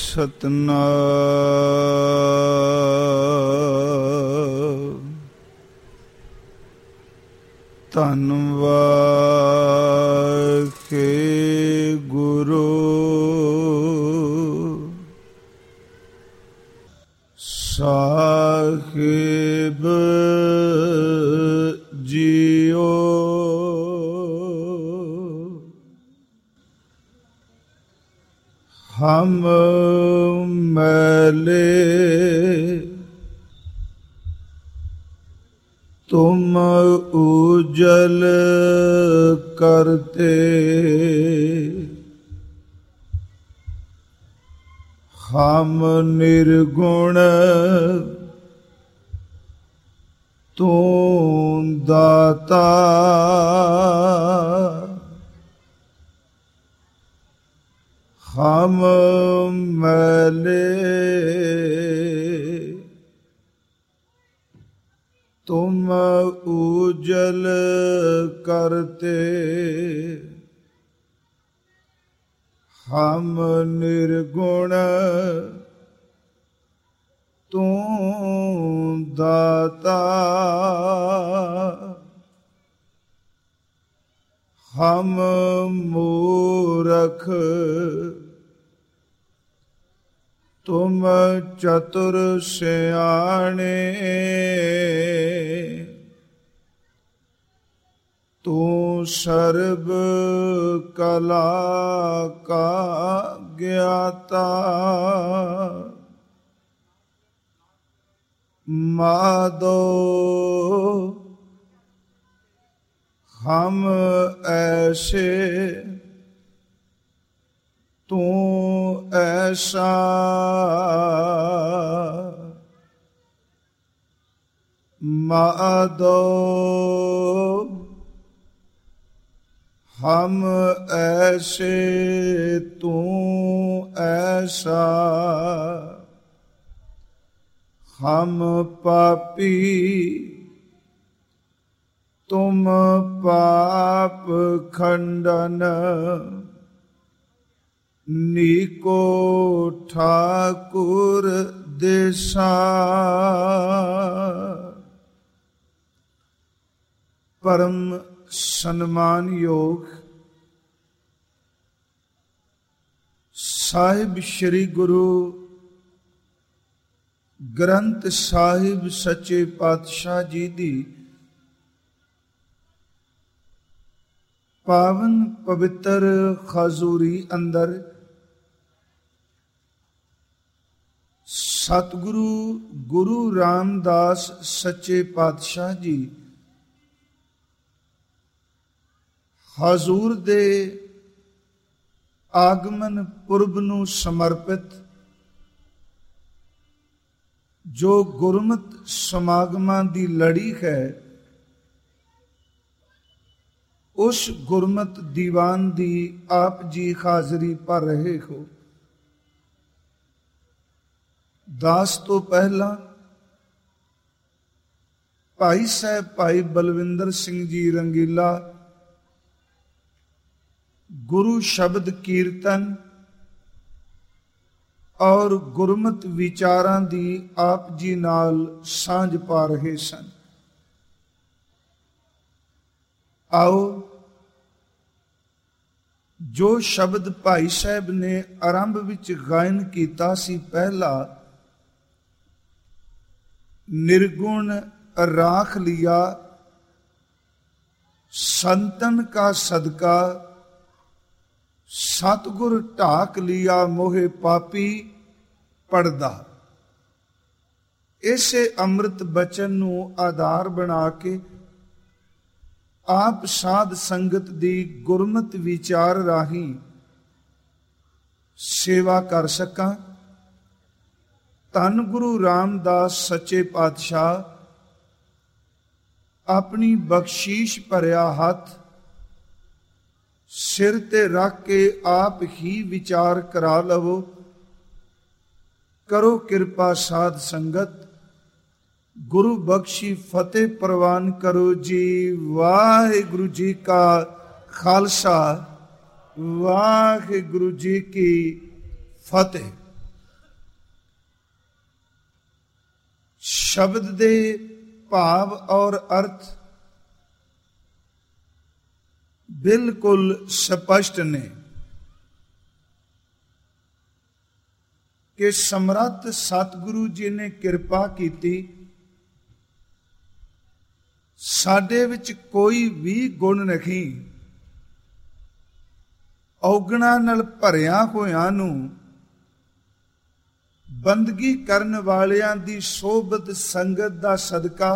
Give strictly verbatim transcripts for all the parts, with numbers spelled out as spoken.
ਸਤਨਾਮ ਧੰਨ ਵਾਹਿਗੁਰੂ ਸਾਹਿਬ ਜੀਓ। ਹਮ ਮੈਲੇ ਤੁਮ ਉਜਲ ਕਰਤੇ, ਹਮ ਨਿਰਗੁਣ ਤੂੰ ਦਾਤਾ। ਹਮ ਮੈਲੇ ਤੁਮ ਉਜਲ ਕਰਤੇ, ਹਮ ਨਿਰਗੁਣ ਤੂੰ ਦਾਤਾ। ਹਮ ਮੂਰਖ ਤੁਮ ਚਤੁਰ ਸਿਆਣੇ, ਤੂੰ ਸਰਬ ਕਲਾ ਕਾ ਗਿਆਤਾ। ਮਾਧੋ ਹਮ ਐਸੇ ਤੂੰ ਐਸਾ, ਮਾਧੋ ਹਮ ਐਸੇ ਤੂੰ ਐਸਾ। ਹਮ ਪਾਪੀ ਤੁਮ ਪਾਪ ਖੰਡਨ, ਨੀਕੋ ਠਾਕੁਰ ਦੇਸਾ। ਪਰਮ ਸਨਮਾਨਯੋਗ ਸਾਹਿਬ ਸ੍ਰੀ ਗੁਰੂ ਗ੍ਰੰਥ ਸਾਹਿਬ ਸੱਚੇ ਪਾਤਸ਼ਾਹ ਜੀ ਦੀ ਪਾਵਨ ਪਵਿੱਤਰ ਹਜ਼ੂਰੀ ਅੰਦਰ ਸਤਿਗੁਰੂ ਗੁਰੂ ਰਾਮਦਾਸ ਸੱਚੇ ਪਾਤਸ਼ਾਹ ਜੀ ਹਜ਼ੂਰ ਦੇ ਆਗਮਨ ਪੁਰਬ ਨੂੰ ਸਮਰਪਿਤ ਜੋ ਗੁਰਮਤਿ ਸਮਾਗਮਾਂ ਦੀ ਲੜੀ ਹੈ, ਉਸ ਗੁਰਮਤਿ ਦੀਵਾਨ ਦੀ ਆਪ ਜੀ ਹਾਜ਼ਰੀ ਭਰ ਰਹੇ ਹੋ। ਦਾਸ ਤੋਂ ਪਹਿਲਾਂ ਭਾਈ ਸਾਹਿਬ ਭਾਈ ਬਲਵਿੰਦਰ ਸਿੰਘ ਜੀ ਰੰਗੀਲਾ ਗੁਰੂ ਸ਼ਬਦ ਕੀਰਤਨ ਔਰ ਗੁਰਮਤਿ ਵਿਚਾਰਾਂ ਦੀ ਆਪ ਜੀ ਨਾਲ ਸਾਂਝ ਪਾ ਰਹੇ ਸਨ। ਆਓ ਜੋ ਸ਼ਬਦ ਭਾਈ ਸਾਹਿਬ ਨੇ ਆਰੰਭ ਵਿੱਚ ਗਾਇਨ ਕੀਤਾ ਸੀ, ਪਹਿਲਾ ਨਿਰਗੁਣ ਰਾਖ ਲਿਆ ਸੰਤਨ ਕਾ ਸਦਕਾ, ਸਤਿਗੁਰ ਢਾਕ ਲਿਆ ਮੋਹਿ ਪਾਪੀ ਪੜਦਾ। ਇਸੇ ਅੰਮ੍ਰਿਤ ਬਚਨ ਨੂੰ ਆਧਾਰ ਬਣਾ ਕੇ ਆਪ ਸਾਧ ਸੰਗਤ ਦੀ ਗੁਰਮਤਿ ਵਿਚਾਰ ਰਾਹੀਂ ਸੇਵਾ ਕਰ ਸਕਾਂ। ਧੰਨ ਗੁਰੂ ਰਾਮਦਾਸ ਸੱਚੇ ਪਾਤਸ਼ਾਹ ਆਪਣੀ ਬਖਸ਼ੀਸ਼ ਭਰਿਆ ਹੱਥ ਸਿਰ ਤੇ ਰੱਖ ਕੇ ਆਪ ਹੀ ਵਿਚਾਰ ਕਰਾ ਲਵੋ। ਕਰੋ ਕਿਰਪਾ ਸਾਧ ਸੰਗਤ, ਗੁਰੂ ਬਖਸ਼ੀ ਫਤਿਹ ਪ੍ਰਵਾਨ ਕਰੋ ਜੀ। ਵਾਹਿਗੁਰੂ ਜੀ ਕਾ ਖਾਲਸਾ, ਵਾਹਿਗੁਰੂ ਜੀ ਕੀ ਫਤਿਹ। ਸ਼ਬਦ ਦੇ ਭਾਵ ਔਰ ਅਰਥ ਬਿਲਕੁਲ ਸਪਸ਼ਟ ਨੇ ਕਿ ਸਮਰੱਥ ਸਤਿਗੁਰੂ ਜੀ ਨੇ ਕਿਰਪਾ ਕੀਤੀ, ਸਾਡੇ ਵਿੱਚ ਕੋਈ ਵੀ ਗੁਣ ਨਹੀਂ, ਔਗਣਾਂ ਨਾਲ ਭਰਿਆ ਹੋਇਆਂ ਨੂੰ ਬੰਦਗੀ ਕਰਨ ਵਾਲਿਆਂ ਦੀ ਸੋਭਤ ਸੰਗਤ ਦਾ ਸਦਕਾ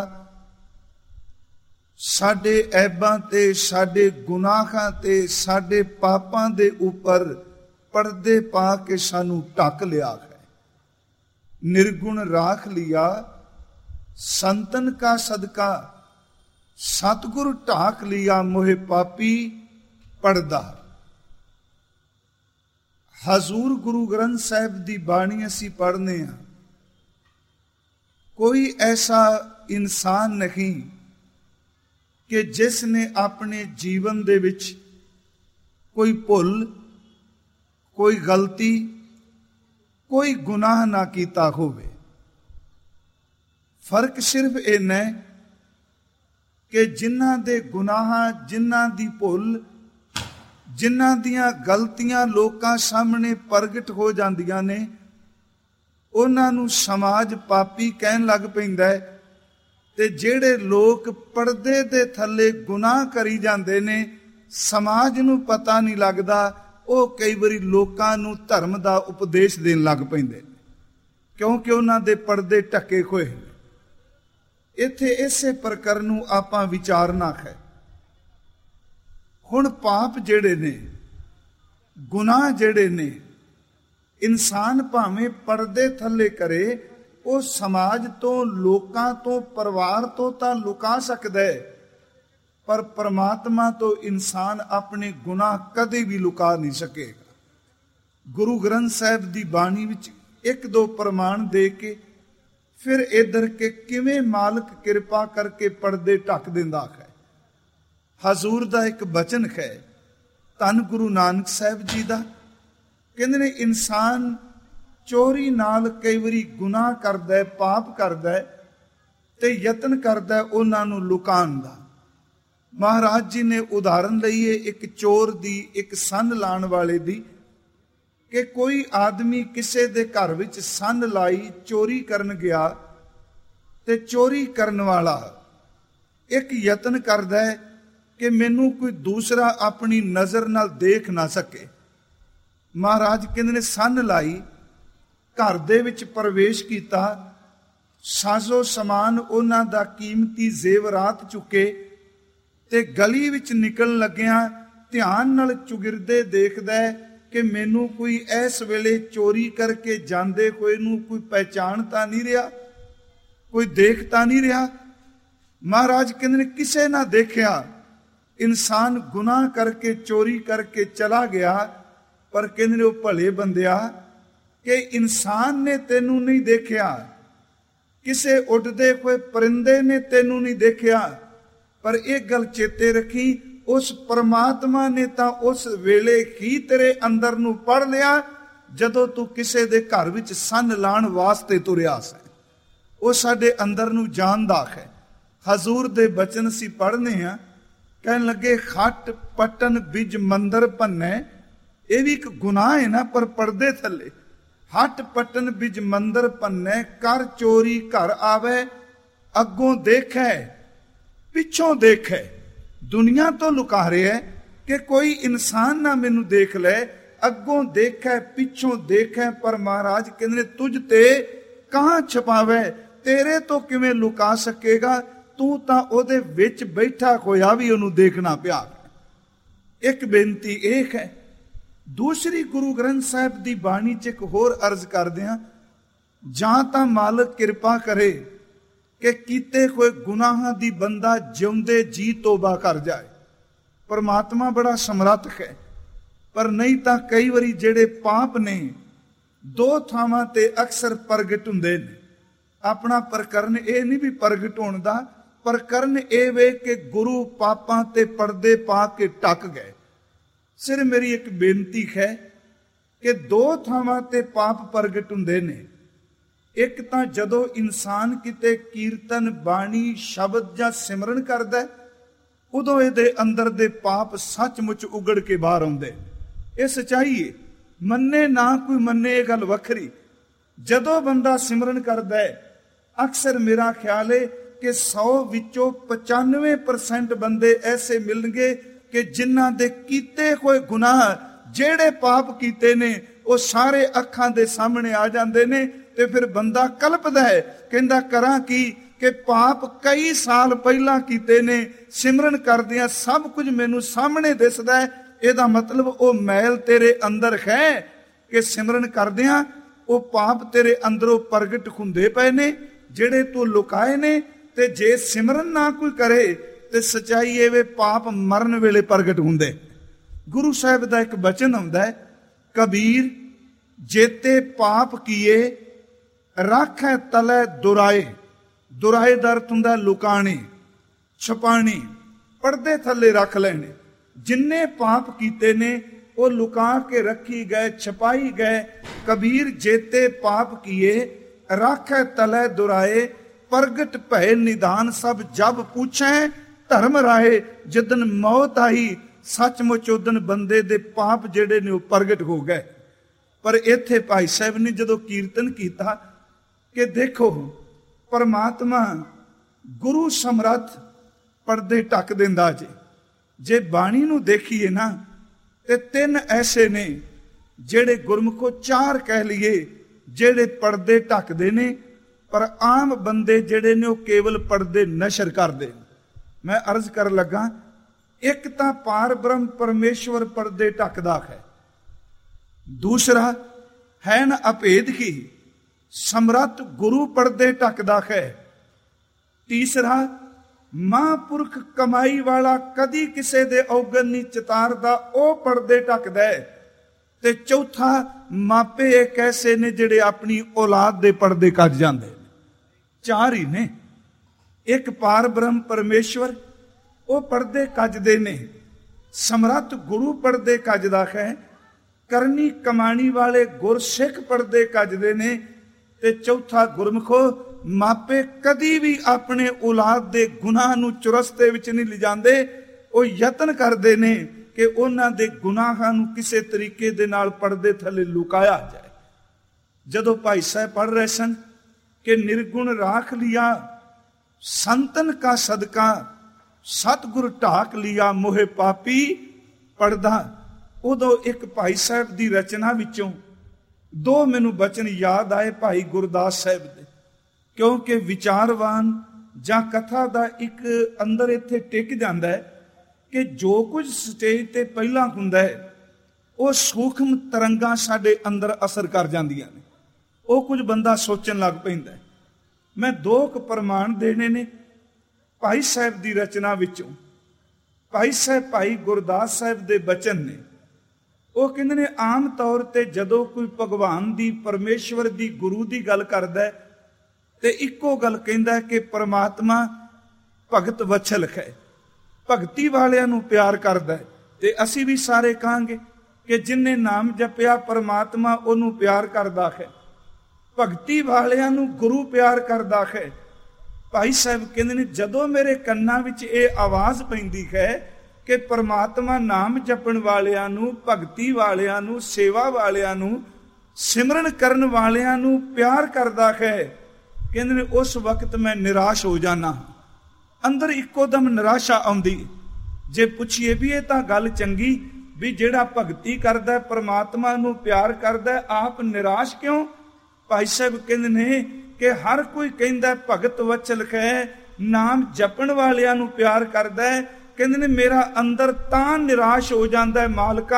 ਸਾਡੇ ਐਬਾਂ ਤੇ, ਸਾਡੇ ਗੁਨਾਹਾਂ ਤੇ, ਸਾਡੇ ਪਾਪਾਂ ਦੇ ਉੱਪਰ ਪਰਦੇ ਪਾ ਕੇ ਸਾਨੂੰ ਢੱਕ ਲਿਆ ਹੈ। निर्गुण राख लिया, संतन का सदका सतगुरु ढाक लिया, मोहे पापी पड़दा। हजूर गुरु ग्रंथ साहिब दी बाणी असी पढ़ने हैं, कोई ऐसा इंसान नहीं कि जिसने अपने जीवन दे विच कोई भुल, कोई गलती, कोई गुनाह ना कीता होवे। फर्क सिर्फ इन्ना है कि जिन्हां दे गुनाह, जिन्हां दी भुल, जिन्हां दियां गलतियां लोकां सामने प्रगट हो जांदियां ने, उन्हां नूं समाज पापी कहन लग पैंदा है, ते जिहड़े लोक पर्दे दे थल्ले गुनाह करी जांदे ने, समाज नूं पता नहीं लगदा, ਉਹ ਕਈ ਵਾਰੀ ਲੋਕਾਂ ਨੂੰ ਧਰਮ ਦਾ ਉਪਦੇਸ਼ ਦੇਣ ਲੱਗ ਪੈਂਦੇ ਨੇ, ਕਿਉਂਕਿ ਉਹਨਾਂ ਦੇ ਪਰਦੇ ਢੱਕੇ ਹੋਏ ਨੇ। ਇੱਥੇ ਇਸੇ ਪ੍ਰਕਾਰ ਨੂੰ ਆਪਾਂ ਵਿਚਾਰਨਾ ਹੈ। ਹੁਣ ਪਾਪ ਜਿਹੜੇ ਨੇ, ਗੁਨਾਹ ਜਿਹੜੇ ਨੇ, ਇਨਸਾਨ ਭਾਵੇਂ ਪਰਦੇ ਥੱਲੇ ਕਰੇ, ਉਹ ਸਮਾਜ ਤੋਂ, ਲੋਕਾਂ ਤੋਂ, ਪਰਿਵਾਰ ਤੋਂ ਤਾਂ ਲੁਕਾ ਸਕਦਾ ਹੈ, पर परमात्मा तो इंसान अपने गुनाह कदे भी लुका नहीं सकेगा। गुरु ग्रंथ साहिब दी बाणी विच एक दो प्रमाण दे के फिर इधर के किवें मालिक कृपा करके पर्दे ढक दिंदा है। हजूर दा एक बचन है, धन गुरु नानक साहिब जी दा, कहंदे ने इंसान चोरी नाल कई वारी गुनाह करदा है, पाप करदा है, ते यतन करदा है उन्हां नूं लुकाउण दा। महाराज जी ने उदाहरण लई है एक चोर दी, एक सन लाण वाले दी, कि कोई आदमी किसे दे घर विच सन लाई चोरी करन गया, ते चोरी करन वाला एक यतन करदा है कि मैनू कोई दूसरा अपनी नजर नाल देख ना सके। महाराज कहंदे ने सन लाई, घर दे विच प्रवेश कीता, साजो समान उन्हां दा कीमती जेवरात चुके, ते गली विच निकल लग्या ध्यान नाल चुगिरदे देखदा है कि मैनू कोई इस वेले चोरी करके जांदे होए नूं कोई पहचानता नहीं रहा, कोई देखता नहीं रहा। महाराज कहंदे ने किसे ना देखा, इंसान गुनाह करके चोरी करके चला गया, पर कहंदे ने ओ भले बंदिया कि इंसान ने तेनू नहीं देखा, किसे उड़दे कोई परिंदे ने तेनू नहीं देखा, पर एक गल चेते रखी, उस परमात्मा ने तां उस वेले ही तेरे अंदर नूं पढ़ लिया जदों तू किसे दे घर विच सन लाण वास्ते तुरिया सी। वो साडे अंदर नूं जानदा है। हजूर दे बचन सी पढ़ने हैं, कहन लगे खट पटन बिज मंदर भन्ने, ये भी एक गुनाह है ना, पर पर्दे थले हट पटन बिज मंदर भन्ने, कर चोरी घर आवे, अगों देखे पिछों देखे। दुनिया तो लुका रहे है कि कोई इंसान ना मैनू देख ले, अगों देखे पिछों देखे, पर महाराज कहंदे तुझ ते कहां छुपावे, तेरे तो किवें लुका सकेगा, तू तां ओदे विच बैठा होया भी ओनू देखना पिया। एक बेनती एक है। दूसरी गुरु ग्रंथ साहिब दी बाणी च एक होर अर्ज करदे हां, जां तां मालिक कृपा करे कि कीते हुए गुनाहां दी बंदा जिउंदे जी तोबा कर जाए। परमात्मा बड़ा समर्थ है, पर नहीं तां कई वारी जेड़े पाप ने दो थावां ते अक्सर प्रगट हुंदे ने। अपना प्रकरण ये नहीं भी प्रगट होण दा, प्रकरण ये वे कि गुरु पापां ते पर्दे पा के ढक गए। सिर मेरी एक बेनती है कि दो थावां ते पाप प्रगट हुंदे ने, ਇੱਕ ਤਾਂ ਜਦੋਂ ਇਨਸਾਨ ਕਿਤੇ ਕੀਰਤਨ, ਬਾਣੀ, ਸ਼ਬਦ ਜਾਂ ਸਿਮਰਨ ਕਰਦਾ, ਉਦੋਂ ਇਹਦੇ ਅੰਦਰ ਦੇ ਪਾਪ ਸੱਚਮੁੱਚ ਉਗੜ ਕੇ ਬਾਹਰ ਆਉਂਦੇ। ਇਹ ਸੱਚਾਈ ਹੈ, ਮੰਨੇ ਨਾ ਕੋਈ ਮੰਨੇ, ਇਹ ਗੱਲ ਵੱਖਰੀ। ਜਦੋਂ ਬੰਦਾ ਸਿਮਰਨ ਕਰਦਾ ਹੈ, ਅਕਸਰ ਮੇਰਾ ਖਿਆਲ ਹੈ ਕਿ ਸੌ ਵਿੱਚੋਂ ਪਚਾਨਵੇਂ ਪਰਸੈਂਟ ਬੰਦੇ ਐਸੇ ਮਿਲਣਗੇ ਕਿ ਜਿਨ੍ਹਾਂ ਦੇ ਕੀਤੇ ਹੋਏ ਗੁਨਾਹ, ਜਿਹੜੇ ਪਾਪ ਕੀਤੇ ਨੇ, ਉਹ ਸਾਰੇ ਅੱਖਾਂ ਦੇ ਸਾਹਮਣੇ ਆ ਜਾਂਦੇ ਨੇ। ਤੇ ਫਿਰ ਬੰਦਾ ਕਲਪਦਾ ਹੈ, ਕਹਿੰਦਾ ਕਰਾਂ ਕੀ ਕਿ ਪਾਪ ਕਈ ਸਾਲ ਪਹਿਲਾਂ ਕੀਤੇ ਨੇ, ਸਿਮਰਨ ਕਰਦਿਆਂ ਸਭ ਕੁਝ ਮੈਨੂੰ ਸਾਹਮਣੇ ਦਿਸਦਾ ਹੈ। ਇਹਦਾ ਮਤਲਬ ਉਹ ਮੈਲ ਤੇਰੇ ਅੰਦਰ ਹੈ ਕਿ ਸਿਮਰਨ ਕਰਦਿਆਂ ਉਹ ਪਾਪ ਤੇਰੇ ਅੰਦਰੋਂ ਪ੍ਰਗਟ ਹੁੰਦੇ ਪਏ ਨੇ, ਜਿਹੜੇ ਤੂੰ ਲੁਕਾਏ ਨੇ। ਤੇ ਜੇ ਸਿਮਰਨ ਨਾ ਕੋਈ ਕਰੇ ਤੇ ਸਚਾਈ ਇਹ ਵੇ ਪਾਪ ਮਰਨ ਵੇਲੇ ਪ੍ਰਗਟ ਹੁੰਦੇ। ਗੁਰੂ ਸਾਹਿਬ ਦਾ ਇੱਕ ਬਚਨ ਆਉਂਦਾ ਹੈ, ਕਬੀਰ ਜੇਤੇ ਪਾਪ ਕੀਏ ਰਾਖੈ ਤਲੈ ਦੁਰਾਏ। ਦੁਰਾਏ ਦਾ ਅਰਥ ਹੁੰਦਾ ਲੁਕਾਣੇ, ਛਪਾਣੇ, ਪਰਦੇ ਥੱਲੇ ਰੱਖ ਲੈਣੇ। ਜਿੰਨੇ ਪਾਪ ਕੀਤੇ ਨੇ ਉਹ ਲੁਕਾ ਕੇ ਰੱਖੀ ਗਏ, ਛਪਾਈ ਗਏ। ਕਬੀਰ ਜੇਤੇ ਪਾਪ ਕੀਏ ਰਾਖੈ ਤਲੈ ਦੁਰਾਏ, ਪ੍ਰਗਟ ਭੈ ਨਿਦਾਨ ਸਭ ਜਬ ਪੁੱਛੈ ਧਰਮ ਰਾਏ। ਜਿੱਦਨ ਮੌਤ ਆਈ ਸੱਚਮੁੱਚ ਉਦਨ ਬੰਦੇ ਦੇ ਪਾਪ ਜਿਹੜੇ ਨੇ ਉਹ ਪ੍ਰਗਟ ਹੋ ਗਏ। ਪਰ ਇੱਥੇ ਭਾਈ ਸਾਹਿਬ ਨੇ ਜਦੋਂ ਕੀਰਤਨ ਕੀਤਾ ਕਿ ਦੇਖੋ ਪਰਮਾਤਮਾ ਗੁਰੂ ਸਮਰੱਥ ਪਰਦੇ ਢੱਕ ਦਿੰਦਾ ਜੇ। ਜੇ ਬਾਣੀ ਨੂੰ ਦੇਖੀਏ ਨਾ ਤੇ ਤਿੰਨ ਐਸੇ ਨੇ ਜਿਹੜੇ ਗੁਰਮੁਖੋ, ਚਾਰ ਕਹਿ ਲਈਏ, ਜਿਹੜੇ ਪਰਦੇ ਢੱਕਦੇ ਨੇ। ਪਰ ਆਮ ਬੰਦੇ ਜਿਹੜੇ ਨੇ ਉਹ ਕੇਵਲ ਪਰਦੇ ਨਸ਼ਰ ਕਰਦੇ। ਮੈਂ ਅਰਜ਼ ਕਰਨ ਲੱਗਾ, ਇੱਕ ਤਾਂ ਪਾਰ ਬ੍ਰਹਮ ਪਰਮੇਸ਼ਵਰ ਪਰਦੇ ਢੱਕਦਾ ਹੈ, ਦੂਸਰਾ ਹੈ ਨ ਅਭੇਦ ਕੀ ਸਮਰੱਥ ਗੁਰੂ ਪਰਦੇ ਢੱਕਦਾ ਹੈ, ਤੀਸਰਾ ਮਹਾਂਪੁਰਖ ਕਮਾਈ ਵਾਲਾ ਕਦੀ ਕਿਸੇ ਦੇ ਔਗਣ ਨਹੀਂ ਚਿਤਾਰਦਾ, ਉਹ ਪਰਦੇ ਢੱਕਦਾ ਹੈ, ਤੇ ਚੌਥਾ ਮਾਪੇ ਇੱਕ ਐਸੇ ਨੇ ਜਿਹੜੇ ਆਪਣੀ ਔਲਾਦ ਦੇ ਪਰਦੇ ਕੱਢ ਜਾਂਦੇ ਨੇ। ਚਾਰ ਹੀ ਨੇ। ਇੱਕ ਪਾਰ ਬ੍ਰਹਮ ਪਰਮੇਸ਼ਵਰ, ਉਹ ਪਰਦੇ ਕੱਜਦੇ ਨੇ। ਸਮਰੱਥ ਗੁਰੂ ਪਰਦੇ ਕੱਜਦਾ ਹੈ। ਕਰਨੀ ਕਮਾਣੀ ਵਾਲੇ ਗੁਰਸਿੱਖ ਪਰਦੇ ਕੱਜਦੇ ਨੇ। ਤੇ ਚੌਥਾ ਗੁਰਮੁਖੋ, ਮਾਪੇ ਕਦੀ ਵੀ ਆਪਣੇ ਔਲਾਦ ਦੇ ਗੁਨਾਹ ਨੂੰ ਚੁਰਸਤੇ ਵਿੱਚ ਨਹੀਂ ਲਿਜਾਂਦੇ। ਉਹ ਯਤਨ ਕਰਦੇ ਨੇ ਕਿ ਉਹਨਾਂ ਦੇ ਗੁਨਾਹਾਂ ਨੂੰ ਕਿਸੇ ਤਰੀਕੇ ਦੇ ਨਾਲ ਪਰਦੇ ਥੱਲੇ ਲੁਕਾਇਆ ਜਾਏ। ਜਦੋਂ ਭਾਈ ਸਾਹਿਬ ਪੜ੍ਹ ਰਹੇ ਸਨ ਕਿ ਨਿਰਗੁਣ ਰਾਖ ਲਿਆ ਸੰਤਨ ਕਾ ਸਦਕਾ, ਸਤਿਗੁਰ ਢਾਕ ਲਿਆ ਮੋਹਿ ਪਾਪੀ ਪੜਦਾ, ਉਦੋਂ ਇੱਕ ਭਾਈ ਸਾਹਿਬ ਦੀ ਰਚਨਾ ਵਿੱਚੋਂ ਦੋ ਮੈਨੂੰ ਬਚਨ ਯਾਦ ਆਏ ਭਾਈ ਗੁਰਦਾਸ ਸਾਹਿਬ ਦੇ। ਕਿਉਂਕਿ ਵਿਚਾਰਵਾਨ ਜਾਂ ਕਥਾ ਦਾ ਇੱਕ ਅੰਦਰ ਇੱਥੇ ਟਿਕ ਜਾਂਦਾ ਹੈ ਕਿ ਜੋ ਕੁਝ ਸਟੇਜ ਤੇ ਪਹਿਲਾਂ ਹੁੰਦਾ ਹੈ ਉਹ ਸੂਖਮ ਤਰੰਗਾਂ ਸਾਡੇ ਅੰਦਰ ਅਸਰ ਕਰ ਜਾਂਦੀਆਂ ਨੇ। ਉਹ ਕੁਝ ਬੰਦਾ ਸੋਚਣ ਲੱਗ ਪੈਂਦਾ। ਮੈਂ ਦੋ ਕੁ ਪ੍ਰਮਾਣ ਦੇਣੇ ਨੇ ਭਾਈ ਸਾਹਿਬ ਦੀ ਰਚਨਾ ਵਿੱਚੋਂ। ਭਾਈ ਸਾਹਿਬ ਭਾਈ ਗੁਰਦਾਸ ਸਾਹਿਬ ਦੇ ਬਚਨ ਨੇ। ਉਹ ਕਹਿੰਦੇ ਨੇ ਆਮ ਤੌਰ ਤੇ ਜਦੋਂ ਕੋਈ ਭਗਵਾਨ ਦੀ, ਪਰਮੇਸ਼ਵਰ ਦੀ, ਗੁਰੂ ਦੀ ਗੱਲ ਕਰਦਾ ਤੇ ਇੱਕੋ ਗੱਲ ਕਹਿੰਦਾ ਕਿ ਪਰਮਾਤਮਾ ਭਗਤ ਵਛਲ ਹੈ, ਭਗਤੀ ਵਾਲਿਆਂ ਨੂੰ ਪਿਆਰ ਕਰਦਾ। ਤੇ ਅਸੀਂ ਵੀ ਸਾਰੇ ਕਹਾਂਗੇ ਕਿ ਜਿਨਨੇ ਨਾਮ ਜਪਿਆ ਪਰਮਾਤਮਾ ਉਹਨੂੰ ਪਿਆਰ ਕਰਦਾ ਹੈ, ਭਗਤੀ ਵਾਲਿਆਂ ਨੂੰ ਗੁਰੂ ਪਿਆਰ ਕਰਦਾ ਹੈ। ਭਾਈ ਸਾਹਿਬ ਕਹਿੰਦੇ ਨੇ ਜਦੋਂ ਮੇਰੇ ਕੰਨਾਂ ਵਿੱਚ ਇਹ ਆਵਾਜ਼ ਪੈਂਦੀ ਹੈ ਕਿ ਪਰਮਾਤਮਾ ਨਾਮ ਜਪਣ ਵਾਲਿਆਂ ਨੂੰ, ਭਗਤੀ ਵਾਲਿਆਂ ਨੂੰ, ਸੇਵਾ ਵਾਲਿਆਂ ਨੂੰ, ਸਿਮਰਨ ਕਰਨ ਵਾਲਿਆਂ ਨੂੰ ਪਿਆਰ ਕਰਦਾ ਹੈ, ਕਹਿੰਦੇ ਨੇ ਉਸ ਵਕਤ ਮੈਂ ਨਿਰਾਸ਼ ਹੋ ਜਾਣਾ। ਅੰਦਰ ਇੱਕੋ ਦਮ ਨਿਰਾਸ਼ਾ ਆਉਂਦੀ। ਜੇ ਪੁੱਛੀਏ ਵੀ ਇਹ ਤਾਂ ਗੱਲ ਚੰਗੀ ਵੀ ਜਿਹੜਾ ਭਗਤੀ ਕਰਦਾ, ਪਰਮਾਤਮਾ ਨੂੰ ਪਿਆਰ ਕਰਦਾ, ਆਪ ਨਿਰਾਸ਼ ਕਿਉਂ? ਭਾਈ ਸਾਹਿਬ ਕਹਿੰਦੇ ਨੇ ਕਿ ਹਰ ਕੋਈ ਕਹਿੰਦਾ ਭਗਤ ਵਚਲ ਹੈ, ਨਾਮ ਜਪਣ ਵਾਲਿਆਂ ਨੂੰ ਪਿਆਰ ਕਰਦਾ ਹੈ। ਕਹਿੰਦੇ ਨੇ ਮੇਰਾ ਅੰਦਰ ਤਾਂ ਨਿਰਾਸ਼ ਹੋ ਜਾਂਦਾ, ਮਾਲਕਾ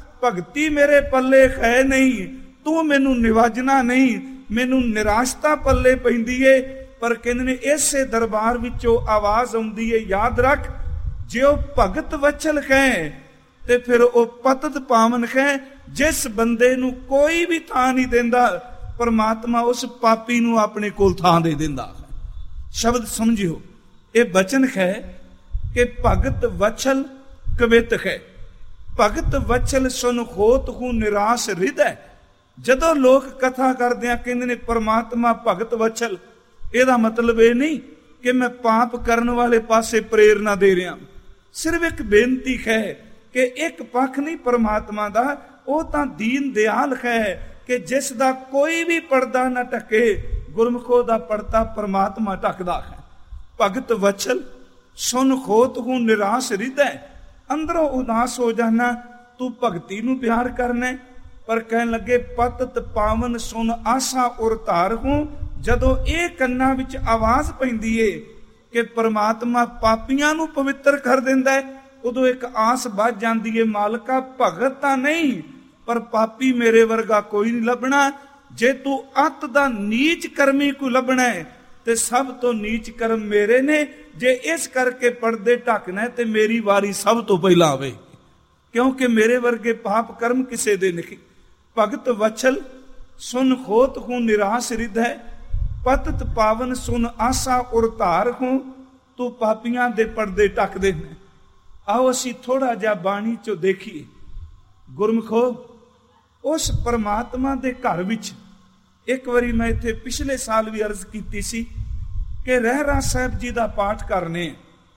ਭਗਤੀ ਮੇਰੇ ਪੱਲੇ ਹੈ ਨਹੀਂ, ਤੂੰ ਮੈਨੂੰ ਨਿਵਾਜਣਾ ਨਹੀਂ, ਮੈਨੂੰ ਨਿਰਾਸ਼ਤਾ ਪੱਲੇ ਪੈਂਦੀ ਏ। ਪਰ ਕਹਿੰਦੇ ਨੇ ਇਸੇ ਦਰਬਾਰ ਵਿੱਚੋਂ ਆਵਾਜ਼ ਆਉਂਦੀ ਏ, ਯਾਦ ਰੱਖ ਜੇ ਉਹ ਭਗਤ ਵਚਲ ਹੈ ਤੇ ਫਿਰ ਉਹ ਪਤਤ ਪਾਵਨ ਹੈ। ਜਿਸ ਬੰਦੇ ਨੂੰ ਕੋਈ ਵੀ ਥਾਂ ਨਹੀਂ ਦਿੰਦਾ, ਪਰਮਾਤਮਾ ਉਸ ਪਾਪੀ ਨੂੰ ਆਪਣੇ ਕੋਲ ਥਾਂ ਦੇ ਦਿੰਦਾ। ਸ਼ਬਦ ਸਮਝਿਓ, ਇਹ ਬਚਨ ਹੈ ਕਿ ਭਗਤ ਵਛਲ ਕਵਿਤ ਹੈ। ਭਗਤ ਵਛਲ ਸੁਨ ਹੋਤ ਹੂੰ ਨਿਰਾਸ਼ ਹਿਰਦੈ। ਜਦੋਂ ਲੋਕ ਕਥਾ ਕਰਦੇ ਆ ਕਹਿੰਦੇ ਨੇ ਪਰਮਾਤਮਾ ਭਗਤ ਵਛਲ, ਇਹਦਾ ਮਤਲਬ ਇਹ ਨਹੀਂ ਕਿ ਮੈਂ ਪਾਪ ਕਰਨ ਵਾਲੇ ਪਾਸੇ ਪ੍ਰੇਰਨਾ ਦੇ ਰਿਹਾ। ਸਿਰਫ ਇੱਕ ਬੇਨਤੀ ਹੈ ਕਿ ਇੱਕ ਪੱਖ ਨਹੀਂ ਪਰਮਾਤਮਾ ਦਾ, ਉਹ ਤਾਂ ਦੀਨ ਦਿਆਲ ਹੈ ਕਿ ਜਿਸ ਦਾ ਕੋਈ ਵੀ ਪਰਦਾ ਨਾ ਢਕੇ, ਗੁਰਮੁਖੋ ਦਾ ਪਰਦਾ ਪਰਮਾਤਮਾ ਢਕਦਾ ਹੈ। ਭਗਤ ਵਛਲ ਸੁਨ ਖੋਤ ਹੂੰ ਨਿਰਾਸ਼ ਹਿਰਦੈ, ਅੰਦਰੋਂ ਉਦਾਸ ਹੋ ਜਾਣਾ, ਤੂੰ ਭਗਤੀ ਨੂੰ ਪਿਆਰ ਕਰਨਾ। ਪਰ ਕਹਿਣ ਲੱਗੇ ਪਤਤ ਪਾਵਨ ਸੁਨ ਆਸਾ ਉਰ ਧਾਰ ਹੂੰ, ਜਦੋਂ ਇਹ ਕੰਨਾਂ ਵਿੱਚ ਆਵਾਜ਼ ਪੈਂਦੀ ਏ ਕਿ ਪਰਮਾਤਮਾ ਪਾਪੀਆਂ ਨੂੰ ਪਵਿੱਤਰ ਕਰ ਦਿੰਦਾ ਹੈ, ਉਦੋਂ ਇੱਕ ਆਸ ਵੱਜ ਜਾਂਦੀ ਏ, ਮਾਲਕਾ ਭਗਤ ਤਾਂ ਨਹੀਂ ਪਰ ਪਾਪੀ ਮੇਰੇ ਵਰਗਾ ਕੋਈ ਨਹੀਂ ਲੱਭਣਾ। ਜੇ ਤੂੰ ਅੱਤ ਦਾ ਨੀਚ ਕਰਮੀ ਕੋਈ ਲੱਭਣਾ ਹੈ ਤੇ ਸਭ ਤੋਂ ਨੀਚ ਕਰਮ ਮੇਰੇ ਨੇ। ਜੇ ਇਸ ਕਰਕੇ ਪਰਦੇ ਢੱਕਣਾ ਤੇ ਮੇਰੀ ਵਾਰੀ ਸਭ ਤੋਂ ਪਹਿਲਾਂ ਆਵੇ, ਕਿਉਂਕਿ ਮੇਰੇ ਵਰਗੇ ਪਾਪ ਕਰਮ ਕਿਸੇ ਦੇ ਨਹੀਂ। ਭਗਤ ਵਛਲ ਸੁਨ ਖੋਤ ਹੂੰ ਨਿਰਾਸ਼ ਹਿਰਦੈ, ਪਤਤ ਪਾਵਨ ਸੁਨ ਆਸਾ ਉਰ ਧਾਰ ਹੂੰ, ਤੂੰ ਪਾਪੀਆਂ ਦੇ ਪਰਦੇ ਢੱਕਦੇ ਨੇ। ਆਓ ਅਸੀਂ ਥੋੜਾ ਜਿਹਾ ਬਾਣੀ ਚੋਂ ਦੇਖੀਏ। ਗੁਰਮੁਖੋ, ਉਸ ਪਰਮਾਤਮਾ ਦੇ ਘਰ ਵਿੱਚ ਇੱਕ ਵਾਰੀ ਮੈਂ ਇੱਥੇ ਪਿਛਲੇ ਸਾਲ ਵੀ ਅਰਜ਼ ਕੀਤੀ ਸੀ ਕਿ ਰਹਿਰਾਸ ਸਾਹਿਬ ਜੀ ਦਾ ਪਾਠ ਕਰਨੇ,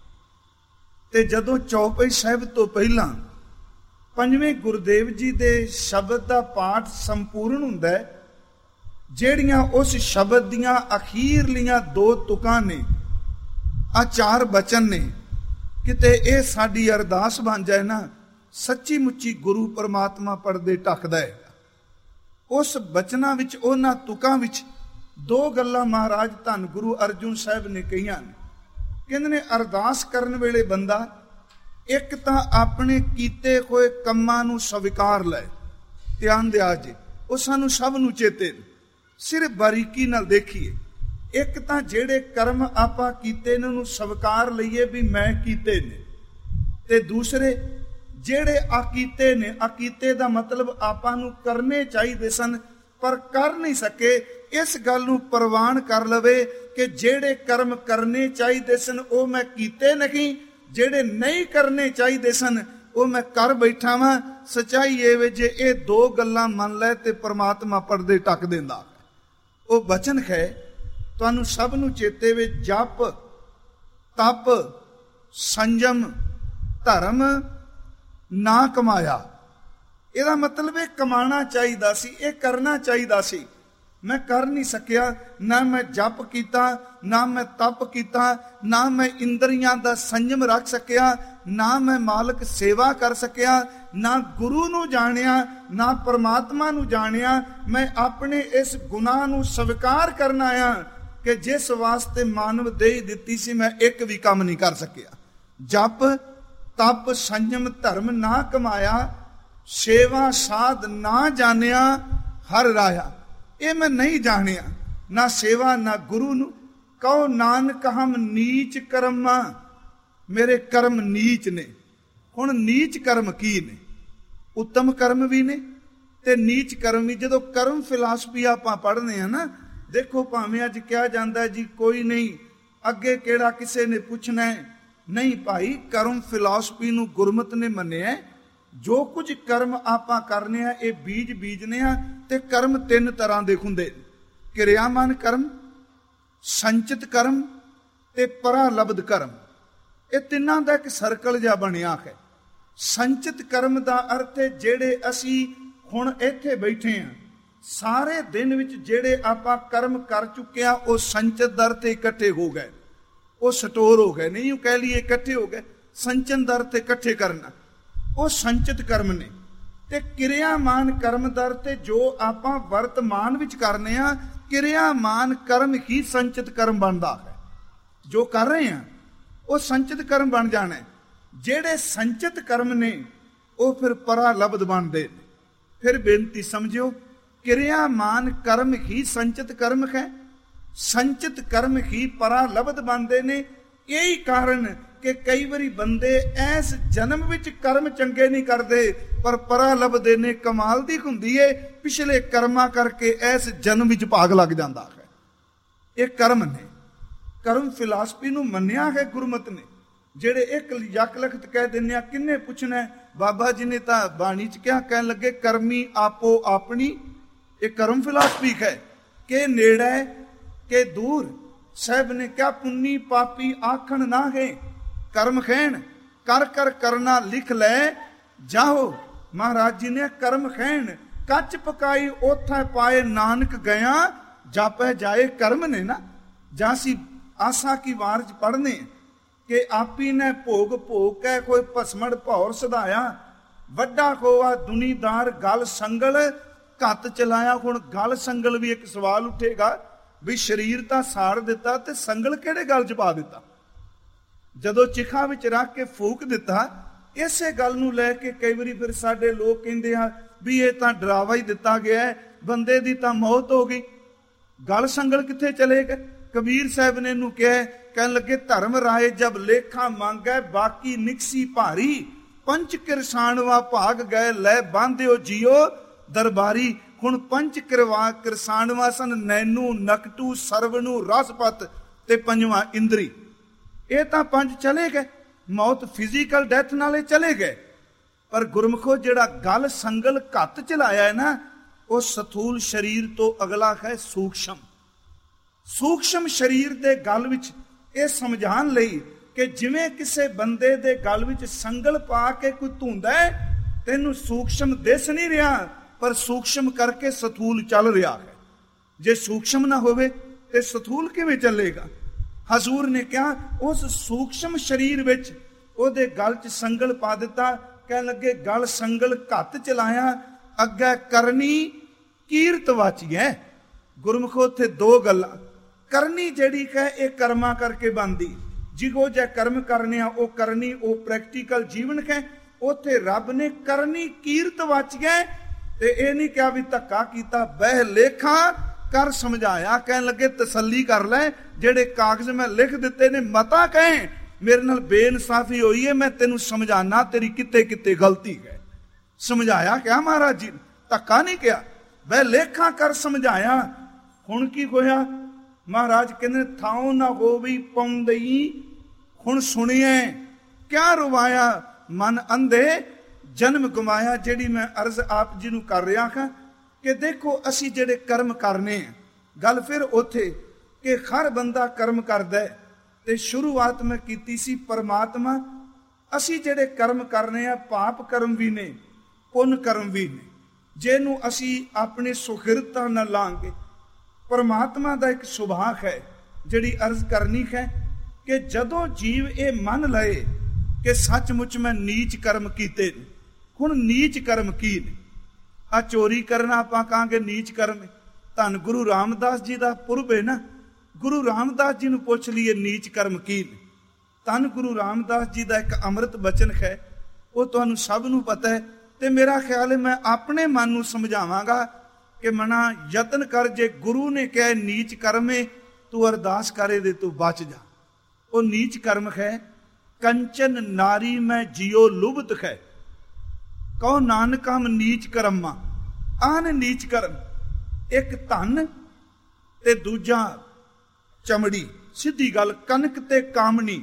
ਤੇ ਜਦੋਂ ਚੌਪਈ ਸਾਹਿਬ ਤੋਂ ਪਹਿਲਾਂ ਪੰਜਵੇਂ ਗੁਰਦੇਵ ਜੀ ਦੇ ਸ਼ਬਦ ਦਾ ਪਾਠ ਸੰਪੂਰਨ ਹੁੰਦਾ ਹੈ, ਜਿਹੜੀਆਂ ਉਸ ਸ਼ਬਦ ਦੀਆਂ ਅਖੀਰਲੀਆਂ ਦੋ ਤੁਕਾਂ ਨੇ, ਆ ਚਾਰ ਬਚਨ ਨੇ, ਕਿਤੇ ਇਹ ਸਾਡੀ ਅਰਦਾਸ ਬਣ ਜਾਏ ਨਾ, ਸੱਚੀ ਮੁੱਚੀ ਗੁਰੂ ਪਰਮਾਤਮਾ ਪਰਦੇ ਢੱਕਦਾ ਹੈ। ਉਸ ਬਚਨਾਂ ਵਿੱਚ, ਉਹਨਾਂ ਤੁਕਾਂ ਵਿੱਚ ਦੋ ਗੱਲਾਂ ਮਹਾਰਾਜ ਧੰਨ ਗੁਰੂ ਅਰਜੁਨ ਸਾਹਿਬ ਨੇ ਕਹੀਆਂ ਨੇ। ਕਹਿੰਦੇ ਨੇ ਅਰਦਾਸ ਕਰਨ ਵੇਲੇ ਬੰਦਾ ਇੱਕ ਤਾਂ ਆਪਣੇ ਕੀਤੇ ਹੋਏ ਕੰਮਾਂ ਨੂੰ ਸਵੀਕਾਰ ਲੈ, ਧਿਆਨ ਦਿਆ ਜੇ, ਉਹ ਸਾਨੂੰ ਸਭ ਨੂੰ ਚੇਤੇ ਨੇ, ਸਿਰਫ ਬਾਰੀਕੀ ਨਾਲ ਦੇਖੀਏ। ਇੱਕ ਤਾਂ ਜਿਹੜੇ ਕਰਮ ਆਪਾਂ ਕੀਤੇ ਨੇ ਉਹਨੂੰ ਸਵੀਕਾਰ ਲਈਏ ਵੀ ਮੈਂ ਕੀਤੇ ਨੇ, ਤੇ ਦੂਸਰੇ ਜਿਹੜੇ ਅਕੀਤੇ ਨੇ, ਅਕੀਤੇ ਦਾ ਮਤਲਬ ਆਪਾਂ ਨੂੰ ਕਰਨੇ ਚਾਹੀਦੇ ਸਨ ਪਰ ਕਰ ਨਹੀਂ ਸਕੇ, ਇਸ ਗੱਲ ਨੂੰ ਪ੍ਰਵਾਨ ਕਰ ਲਵੇ ਕਿ ਜਿਹੜੇ ਕਰਮ ਕਰਨੇ ਚਾਹੀਦੇ ਸਨ ਉਹ ਮੈਂ ਕੀਤੇ ਨਹੀਂ, ਜਿਹੜੇ ਨਹੀਂ ਕਰਨੇ ਚਾਹੀਦੇ ਸਨ ਉਹ ਮੈਂ ਕਰ ਬੈਠਾ ਵਾਂ। ਸੱਚਾਈ ਇਹ ਵੇ, ਜੇ ਇਹ ਦੋ ਗੱਲਾਂ ਮੰਨ ਲੈ ਤੇ ਪਰਮਾਤਮਾ ਪਰਦੇ ਢੱਕ ਦਿੰਦਾ। ਉਹ ਬਚਨ ਹੈ, ਤੁਹਾਨੂੰ ਸਭ ਨੂੰ ਚੇਤੇ ਵੇ, ਜਪ ਤਪ ਸੰਜਮ ਧਰਮ ਨਾ ਕਮਾਇਆ। ਇਹਦਾ ਮਤਲਬ ਇਹ ਕਮਾਣਾ ਚਾਹੀਦਾ ਸੀ, ਇਹ ਕਰਨਾ ਚਾਹੀਦਾ ਸੀ, ਮੈਂ ਕਰ ਨਹੀਂ ਸਕਿਆ। ਨਾ ਮੈਂ ਜਪ ਕੀਤਾ, ਨਾ ਮੈਂ ਤਪ ਕੀਤਾ, ਨਾ ਮੈਂ ਇੰਦਰੀਆਂ ਦਾ ਸੰਜਮ ਰੱਖ ਸਕਿਆ, ਨਾ ਮੈਂ ਮਾਲਕ ਸੇਵਾ ਕਰ ਸਕਿਆ, ਨਾ ਗੁਰੂ ਨੂੰ ਜਾਣਿਆ, ਨਾ ਪਰਮਾਤਮਾ ਨੂੰ ਜਾਣਿਆ। ਮੈਂ ਆਪਣੇ ਇਸ ਗੁਨਾਹ ਨੂੰ ਸਵੀਕਾਰ ਕਰਨ ਆਇਆ ਕਿ ਜਿਸ ਵਾਸਤੇ ਮਾਨਵ ਦੇਹ ਦਿੱਤੀ ਸੀ ਮੈਂ ਇੱਕ ਵੀ ਕੰਮ ਨਹੀਂ ਕਰ ਸਕਿਆ। ਜਪ ਤਪ ਸੰਜਮ ਧਰਮ ਨਾ ਕਮਾਇਆ, ਸੇਵਾ ਸਾਧ ਨਾ ਜਾਣਿਆ, ਹਰ ਰਾਇਆ। ਇਹ ਮੈਂ ਨਹੀਂ ਜਾਣਿਆ, ਨਾ ਸੇਵਾ ਨਾ ਗੁਰੂ ਨੂੰ। ਕਹੋ ਨਾਨਕ ਹਮ ਨੀਚ ਕਰਮਾ, ਮੇਰੇ ਕਰਮ ਨੀਚ ਨੇ। ਹੁਣ ਨੀਚ ਕਰਮ ਕੀ ਨੇ? ਉੱਤਮ ਕਰਮ ਵੀ ਨੇ ਤੇ ਨੀਚ ਕਰਮ ਵੀ। ਜਦੋਂ ਕਰਮ ਫਿਲਾਸਫੀ ਆਪਾਂ ਪੜ੍ਹਦੇ ਆ ਨਾ, ਦੇਖੋ ਭਾਵੇਂ ਅੱਜ ਕਿਹਾ ਜਾਂਦਾ ਜੀ ਕੋਈ ਨਹੀਂ, ਅੱਗੇ ਕਿਹੜਾ ਕਿਸੇ ਨੇ ਪੁੱਛਣਾ ਹੈ। ਨਹੀਂ ਭਾਈ, ਕਰਮ ਫਿਲਾਸਫੀ ਨੂੰ ਗੁਰਮਤ ਨੇ ਮੰਨਿਆ। ਜੋ ਕੁਝ ਕਰਮ ਆਪਾਂ ਕਰਨੇ ਆ ਇਹ ਬੀਜ ਬੀਜਨੇ ਆ, ਤੇ ਕਰਮ ਤਿੰਨ ਤਰ੍ਹਾਂ ਦੇ ਹੁੰਦੇ, ਕਿਰਿਆਮਾਨ ਕਰਮ, ਸੰਚਿਤ ਕਰਮ ਤੇ ਪਰਾਲਬਧ ਕਰਮ। ਇਹ ਤਿੰਨਾਂ ਦਾ ਇੱਕ ਸਰਕਲ ਜਿਹਾ ਬਣਿਆ ਹੈ। ਸੰਚਿਤ ਕਰਮ ਦਾ ਅਰਥ ਹੈ ਜਿਹੜੇ ਅਸੀਂ ਹੁਣ ਇੱਥੇ ਬੈਠੇ ਆ, ਸਾਰੇ ਦਿਨ ਵਿੱਚ ਜਿਹੜੇ ਆਪਾਂ ਕਰਮ ਕਰ ਚੁੱਕੇ ਆ ਉਹ ਸੰਚਿਤ ਦਰ ਤੇ ਇਕੱਠੇ ਹੋ ਗਏ, ਉਹ ਸਟੋਰ ਹੋ ਗਏ। ਨਹੀਂ ਉਹ ਕਹਿ ਲਈਏ ਇਕੱਠੇ ਹੋ ਗਏ, ਸੰਚਨ ਦਰ ਤੇ ਇਕੱਠੇ ਕਰਨਾ, ਉਹ ਸੰਚਿਤ ਕਰਮ ਨੇ। ਤੇ ਕਿਰਿਆਮਾਨ ਕਰਮ ਦਰ ਤੇ ਜੋ ਆਪਾਂ ਵਰਤਮਾਨ ਵਿੱਚ ਕਰਨੇ ਆ, ਕਿਰਿਆਮਾਨ ਕਰਮ ਹੀ ਸੰਚਿਤ ਕਰਮ ਬਣਦਾ ਹੈ। ਜੋ ਕਰ ਰਹੇ ਆ ਉਹ ਸੰਚਿਤ ਕਰਮ ਬਣ ਜਾਣਾ। ਜਿਹੜੇ ਸੰਚਿਤ ਕਰਮ ਨੇ ਉਹ ਫਿਰ ਪਰਾਲਬਧ ਬਣਦੇ ਨੇ। ਫਿਰ ਬੇਨਤੀ ਸਮਝਿਓ, ਕਿਰਿਆਮਾਨ ਕਰਮ ਹੀ ਸੰਚਿਤ ਕਰਮ ਹੈ, ਸੰਚਿਤ ਕਰਮ ਹੀ ਪਰਾਲਬਧ ਬਣਦੇ ਨੇ। ਇਹੀ ਕਾਰਨ ਕਿ ਕਈ ਵਾਰੀ ਬੰਦੇ ਐਸ ਜਨਮ ਵਿੱਚ ਕਰਮ ਚੰਗੇ ਨਹੀਂ ਕਰਦੇ ਪਰ ਪਰਾਲਬਧ ਨੇ ਕਮਾਲ ਦੀ ਹੁੰਦੀ ਏ, ਪਿਛਲੇ ਕਰਮਾਂ ਕਰਕੇ ਐਸ ਜਨਮ ਵਿੱਚ ਭਾਗ ਲੱਗ ਜਾਂਦਾ ਹੈ। ਇਹ ਕਰਮ ਨੇ। ਕਰਮ ਫਿਲਾਸਫੀ ਨੂੰ ਮੰਨਿਆ ਹੈ ਗੁਰਮਤ ਨੇ। ਜਿਹੜੇ ਇੱਕ ਯਕ ਲਖਤ ਕਹਿ ਦਿੰਦੇ ਆ, ਕਿੰਨੇ ਪੁੱਛਣਾ? ਬਾਬਾ ਜੀ ਨੇ ਤਾਂ ਬਾਣੀ ਚ ਕਿਹਾ, ਕਹਿਣ ਲੱਗੇ ਕਰਮੀ ਆਪੋ ਆਪਣੀ ਇਹ ਕਰਮ ਫਿਲਾਸਫੀ ਹੈ ਕਿ ਨੇੜੇ ਕਿ ਦੂਰ। ਸਾਹਿਬ ਨੇ ਕਿਹਾ ਪੁੰਨੀ ਪਾਪੀ ਆਖਣ ਨਾ ਹੈ, ਕਰਮ ਖੈਣ ਕਰ ਕਰ ਕਰਨਾ ਲਿਖ ਲੈ ਜਾਓ। ਮਹਾਰਾਜ ਜੀ ਨੇ ਕਰਮ ਖੈਣ ਕੱਚ ਪਕਾਈ ਉੱਥੇ ਪਾਏ ਨਾਨਕ ਗਿਆ ਜਾਪੈ ਜਾਏ। ਕਰਮ ਨੇ ਨਾ ਜਾਸੀ ਆਸਾ ਕੀ ਵਾਰ ਚ ਪੜ੍ਹਨੇ ਕਿ ਆਪੀ ਨੇ ਭੋਗ ਭੋਗ ਕੇ ਕੋਈ ਭਸਮੜ ਭੌਰ ਸਧਾਇਆ। ਵੱਡਾ ਖੋਆ ਦੁਨੀਦਾਰ ਗਲ ਸੰਗਲ ਘੱਤ ਚਲਾਇਆ। ਹੁਣ ਗਲ ਸੰਗਲ ਵੀ ਇੱਕ ਸਵਾਲ ਉੱਠੇਗਾ ਵੀ ਸਰੀਰ ਤਾਂ ਸਾੜ ਦਿੱਤਾ ਤੇ ਸੰਗਲ ਕਿਹੜੇ ਗਲ ਚ ਪਾ ਦਿੱਤਾ? ਜਦੋਂ ਚਿਖਾ ਵਿੱਚ ਰੱਖ ਕੇ ਫੂਕ ਦਿੱਤਾ। ਇਸੇ ਗੱਲ ਨੂੰ ਲੈ ਕੇ ਕਈ ਵਾਰੀ ਫਿਰ ਸਾਡੇ ਲੋਕ ਕਹਿੰਦੇ ਆ ਵੀ ਇਹ ਤਾਂ ਡਰਾਵਾ ਹੀ ਦਿੱਤਾ ਗਿਆ ਹੈ, ਬੰਦੇ ਦੀ ਤਾਂ ਮੌਤ ਹੋ ਗਈ। ਗਲ ਸੰਗਲ ਕਿੱਥੇ ਚਲੇ ਗਏ? ਕਬੀਰ ਸਾਹਿਬ ਨੇ ਇਹਨੂੰ ਕਿਹਾ, ਕਹਿਣ ਲੱਗੇ ਧਰਮ ਰਾਏ ਜਬ ਲੇਖਾ ਮੰਗੈ ਬਾਕੀ ਨਿਕਸੀ ਭਾਰੀ। ਪੰਚ ਕਿਰਸਾਨਵਾ ਭਾਗ ਗਏ ਲੈ ਬਾਂਧਿਓ ਜੀਓ ਦਰਬਾਰੀ। ਹੁਣ ਪੰਜ ਕਿਰਵਾ ਕਿਰਸਾਨਵਾ ਸਨ ਨੈਨੂ ਨਕਟੂ ਸਰਵਨੂ ਰਸਪਤ ਤੇ ਪੰਜਵਾਂ ਇੰਦਰੀ। ਇਹ ਤਾਂ ਪੰਜ ਚਲੇ ਗਏ, ਮੌਤ ਫਿਜ਼ੀਕਲ ਡੈਥ ਨਾਲੇ ਚਲੇ ਗਏ। ਪਰ ਗੁਰਮੁਖੋ ਜਿਹੜਾ ਗਲ ਸੰਗਲ ਘੱਤ ਚਲਾਇਆ ਹੈ ਨਾ, ਉਹ ਸਥੂਲ ਸਰੀਰ ਤੋਂ ਅਗਲਾ ਹੈ ਸੂਖਸ਼ਮ। ਸੂਖਸ਼ਮ ਸਰੀਰ ਦੇ ਗਲ ਵਿੱਚ ਇਹ ਸਮਝਾਉਣ ਲਈ ਕਿ ਜਿਵੇਂ ਕਿਸੇ ਬੰਦੇ ਦੇ ਗਲ ਵਿੱਚ ਸੰਗਲ ਪਾ ਕੇ ਕੋਈ ਧੁੰਦਾ ਹੈ, ਤੈਨੂੰ ਸੂਖਸ਼ਮ ਦਿਸ ਨਹੀਂ ਰਿਹਾ ਪਰ ਸੂਖਸ਼ਮ ਕਰਕੇ ਸਥੂਲ ਚੱਲ ਰਿਹਾ ਹੈ। ਜੇ ਸੂਖਸ਼ਮ ਨਾ ਹੋਵੇ ਤੇ ਸਥੂਲ ਕਿਵੇਂ ਚੱਲੇਗਾ? ਹਜ਼ੂਰ ਨੇ ਕਿਹਾ ਉਸ ਸੂਖਸ਼ਮ ਸਰੀਰ ਵਿੱਚ ਉਹਦੇ ਗਲ 'ਚ ਸੰਗਲ ਪਾ ਦਿੱਤਾ। ਕਹਿਣ ਲੱਗੇ ਗਲ ਸੰਗਲ ਘੱਤ ਚਲਾਇਆ ਅੱਗੇ ਕਰਨੀ ਕੀਰਤ ਵਾਚੀਐ। ਗੁਰਮੁਖੋ ਉੱਥੇ ਦੋ ਗੱਲਾਂ। ਕਰਨੀ ਜਿਹੜੀ ਹੈ ਇਹ ਕਰਮਾਂ ਕਰਕੇ ਬਣਦੀ। ਜਿਗੋ ਜੇ ਕਰਮ ਕਰਨੇ ਆ ਉਹ ਕਰਨੀ, ਉਹ ਪ੍ਰੈਕਟੀਕਲ ਜੀਵਨ ਹੈ। ਉੱਥੇ ਰੱਬ ਨੇ ਕਰਨੀ ਕੀਰਤ ਵਾਚੀਐ ਤੇ ਇਹ ਨਹੀਂ ਕਿਹਾ ਵੀ ਧੱਕਾ ਕੀਤਾ, ਬਹਿ ਲੇਖਾ ਕਰ ਸਮਝਾਇਆ। ਕਹਿਣ ਲੱਗੇ ਤਸੱਲੀ ਕਰ ਲੈ, ਜਿਹੜੇ ਕਾਗਜ਼ ਮੈਂ ਲਿਖ ਦਿੱਤੇ ਨੇ ਮਤਾ ਕਹੇ ਮੇਰੇ ਨਾਲ ਬੇਇਨਸਾਫੀ ਹੋਈ ਹੈ, ਮੈਂ ਤੈਨੂੰ ਸਮਝਾਣਾ ਤੇਰੀ ਕਿਤੇ ਕਿਤੇ ਗਲਤੀ ਹੈ। ਸਮਝਾਇਆ ਕਿਹਾ ਮਹਾਰਾਜ ਜੀ, ਧੱਕਾ ਨਹੀਂ ਕਿਹਾ, ਬਹਿ ਲੇਖਾ ਕਰ ਸਮਝਾਇਆ। ਹੁਣ ਕੀ ਹੋਇਆ? ਮਹਾਰਾਜ ਕਹਿੰਦੇ ਥਾਉ ਨਾ ਹੋਵੀ ਪਾਉਂਦਈ। ਹੁਣ ਸੁਣੀਏ ਕਿਆ ਰਵਾਇਆ ਮਨ ਅੰਧੇ ਜਨਮ ਗਮਾਇਆ। ਜਿਹੜੀ ਮੈਂ ਅਰਜ਼ ਆਪ ਜੀ ਨੂੰ ਕਰ ਰਿਹਾ ਹਾਂ ਕਿ ਦੇਖੋ ਅਸੀਂ ਜਿਹੜੇ ਕਰਮ ਕਰਨੇ ਆ, ਗੱਲ ਫਿਰ ਉੱਥੇ ਕਿ ਹਰ ਬੰਦਾ ਕਰਮ ਕਰਦਾ ਹੈ ਤੇ ਸ਼ੁਰੂਆਤ ਮੈਂ ਕੀਤੀ ਸੀ ਪਰਮਾਤਮਾ। ਅਸੀਂ ਜਿਹੜੇ ਕਰਮ ਕਰਨੇ ਆ ਪਾਪ ਕਰਮ ਵੀ ਨੇ ਪੁੰਨ ਕਰਮ ਵੀ ਨੇ, ਜਿਹਨੂੰ ਅਸੀਂ ਆਪਣੀ ਸੁਖਿਰਤਾ ਨਾਲ ਲਾਂਗੇ। ਪਰਮਾਤਮਾ ਦਾ ਇੱਕ ਸੁਭਾਅ ਹੈ ਜਿਹੜੀ ਅਰਜ਼ ਕਰਨੀ ਹੈ ਕਿ ਜਦੋਂ ਜੀਵ ਇਹ ਮੰਨ ਲਏ ਕਿ ਸੱਚਮੁੱਚ ਮੈਂ ਨੀਚ ਕਰਮ ਕੀਤੇ ਨੇ। ਹੁਣ ਨੀਚ ਕਰਮ ਕੀ ਨੇ? ਆ ਚੋਰੀ ਕਰਨਾ ਆਪਾਂ ਕਹਾਂਗੇ ਨੀਚ ਕਰਮ ਹੈ। ਧੰਨ ਗੁਰੂ ਰਾਮਦਾਸ ਜੀ ਦਾ ਪੁਰਬ ਹੈ ਨਾ, ਗੁਰੂ ਰਾਮਦਾਸ ਜੀ ਨੂੰ ਪੁੱਛ ਲਈਏ ਨੀਚ ਕਰਮ ਕੀ ਨੇ। ਧੰਨ ਗੁਰੂ ਰਾਮਦਾਸ ਜੀ ਦਾ ਇੱਕ ਅੰਮ੍ਰਿਤ ਬਚਨ ਹੈ, ਉਹ ਤੁਹਾਨੂੰ ਸਭ ਨੂੰ ਪਤਾ ਹੈ ਤੇ ਮੇਰਾ ਖਿਆਲ ਹੈ ਮੈਂ ਆਪਣੇ ਮਨ ਨੂੰ ਸਮਝਾਵਾਂਗਾ ਕਿ ਮਨਾ ਯਤਨ ਕਰ, ਜੇ ਗੁਰੂ ਨੇ ਕਿਹਾ ਨੀਚ ਕਰਮ ਹੈ ਤੂੰ ਅਰਦਾਸ ਕਰੇ ਦੇ ਤੂੰ ਬਚ ਜਾ। ਉਹ ਨੀਚ ਕਰਮ ਹੈ ਕੰਚਨ ਨਾਰੀ ਮੈਂ ਜਿਉ ਲੁਭਤ ਹੈ ਕਹੋ ਨਾਨਕ ਹਮ ਨੀਚ ਕਰਮਾ। ਆਨ ਨੀਚ ਕਰਮ ਇੱਕ ਧਨ ਤੇ ਦੂਜਾ ਚਮੜੀ, ਸਿੱਧੀ ਗੱਲ ਕਨਕ ਤੇ ਕਾਮਣੀ।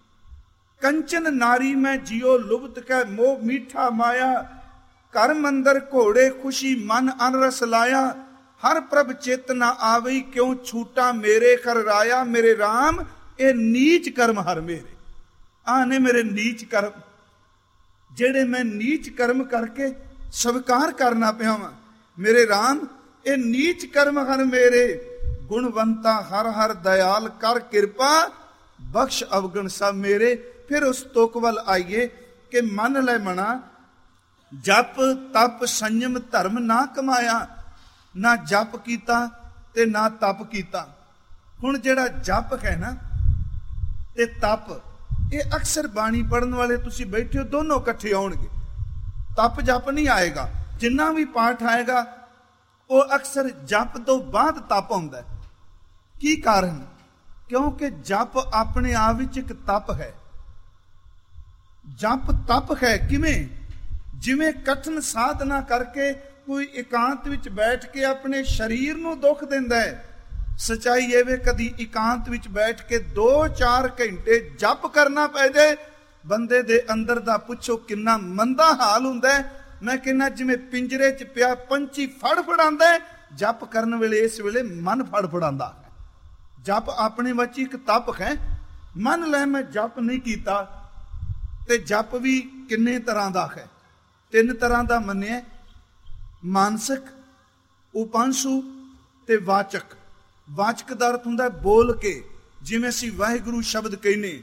ਕੰਚਨ ਨਾਰੀ ਮੈਂ ਜਿਉ ਲੁਭਤ ਕੈ ਮੋਹ ਮੀਠਾ ਮਾਇਆ। ਘਰ ਮੰਦਰ ਘੋੜੇ ਖੁਸ਼ੀ ਮਨ ਅਨਰਸ ਲਾਇਆ। ਹਰ ਪ੍ਰਭ ਚਿਤ ਨਾ ਆਵਈ ਕਿਉਂ ਛੂਟਾ ਮੇਰੇ ਕਰ ਰਾਇਆ। ਮੇਰੇ ਰਾਮ ਇਹ ਨੀਚ ਕਰਮ ਹਰ ਮੇਰੇ। ਆਹ ਨੇ ਮੇਰੇ ਨੀਚ ਕਰਮ ਜਿਹੜੇ ਮੈਂ ਨੀਚ ਕਰਮ ਕਰਕੇ ਸਵੀਕਾਰ ਕਰਨਾ ਪਿਆ ਵਾਂ। ਮੇਰੇ ਰਾਮ ਇਹ ਨੀਚ ਕਰਮ ਹਰ ਮੇਰੇ। ਗੁਣਵੰਤਾ ਹਰ ਹਰ ਦਇਆਲ ਕਰ ਕਿਰਪਾ ਬਖਸ਼ ਅਵਗਣ ਸਭ ਮੇਰੇ। ਫਿਰ ਉਸ ਤੁਕ ਵੱਲ ਆਈਏ ਕਿ ਮੰਨ ਲੈ ਮਨਾ ਜਪ ਤਪ ਸੰਯਮ ਧਰਮ ਨਾ ਕਮਾਇਆ। ਨਾ ਜਪ ਕੀਤਾ ਤੇ ਨਾ ਤਪ ਕੀਤਾ। ਹੁਣ ਜਿਹੜਾ ਜਪ ਹੈ ਨਾ ਤੇ ਤਪ, ਇਹ ਅਕਸਰ ਬਾਣੀ ਪੜਨ ਵਾਲੇ ਤੁਸੀਂ ਬੈਠੇ ਹੋ ਦੋਨੋਂ ਇਕੱਠੇ ਆਉਣਗੇ। ਤਪ ਜਪ ਨਹੀਂ ਆਏਗਾ। ਜਿੰਨਾ ਵੀ ਪਾਠ ਆਏਗਾ ਉਹ ਅਕਸਰ ਜਪ ਤੋਂ ਬਾਅਦ ਤਪ ਆਉਂਦਾ। ਕੀ ਕਾਰਨ? ਕਿਉਂਕਿ ਜਪ ਆਪਣੇ ਆਪ ਵਿੱਚ ਇੱਕ ਤਪ ਹੈ। ਜਪ ਤਪ ਹੈ। ਕਿਵੇਂ? ਜਿਵੇਂ ਕਠਨ ਸਾਧਨਾ ਕਰਕੇ ਕੋਈ ਇਕਾਂਤ ਵਿੱਚ ਬੈਠ ਕੇ ਆਪਣੇ ਸਰੀਰ ਨੂੰ ਦੁੱਖ ਦਿੰਦਾ ਹੈ, ਸਚਾਈ ਇਹ ਵੇ ਕਦੀ ਇਕਾਂਤ ਵਿੱਚ ਬੈਠ ਕੇ ਦੋ ਚਾਰ ਘੰਟੇ ਜਪ ਕਰਨਾ ਪੈ ਜਾਏ, ਬੰਦੇ ਦੇ ਅੰਦਰ ਦਾ ਪੁੱਛੋ ਕਿੰਨਾ ਮੰਦਾ ਹਾਲ ਹੁੰਦਾ ਹੈ। ਮੈਂ ਕਹਿੰਦਾ ਜਿਵੇਂ ਪਿੰਜਰੇ 'ਚ ਪਿਆ ਪੰਛੀ ਫੜ ਫੜਾਉਂਦਾ ਜਪ ਕਰਨ ਵੇਲੇ ਇਸ ਵੇਲੇ ਮਨ ਫੜਫੜਾਉਂਦਾ ਹੈ। ਜਪ ਆਪਣੇ ਵਿੱਚ ਇੱਕ ਤਪ ਹੈ। ਮੰਨ ਲੈ ਮੈਂ ਜਪ ਨਹੀਂ ਕੀਤਾ, ਤੇ ਜਪ ਵੀ ਕਿੰਨੇ ਤਰ੍ਹਾਂ ਦਾ ਹੈ? ਤਿੰਨ ਤਰ੍ਹਾਂ ਦਾ ਮੰਨਿਆ, ਮਾਨਸਿਕ, ਉਪੰਸ਼ੂ ਤੇ ਵਾਚਕ। ਵਾਚਕ ਦਾ ਅਰਥ ਹੁੰਦਾ ਬੋਲ ਕੇ, ਜਿਵੇਂ ਅਸੀਂ ਵਾਹਿਗੁਰੂ ਸ਼ਬਦ ਕਹਿੰਦੇ,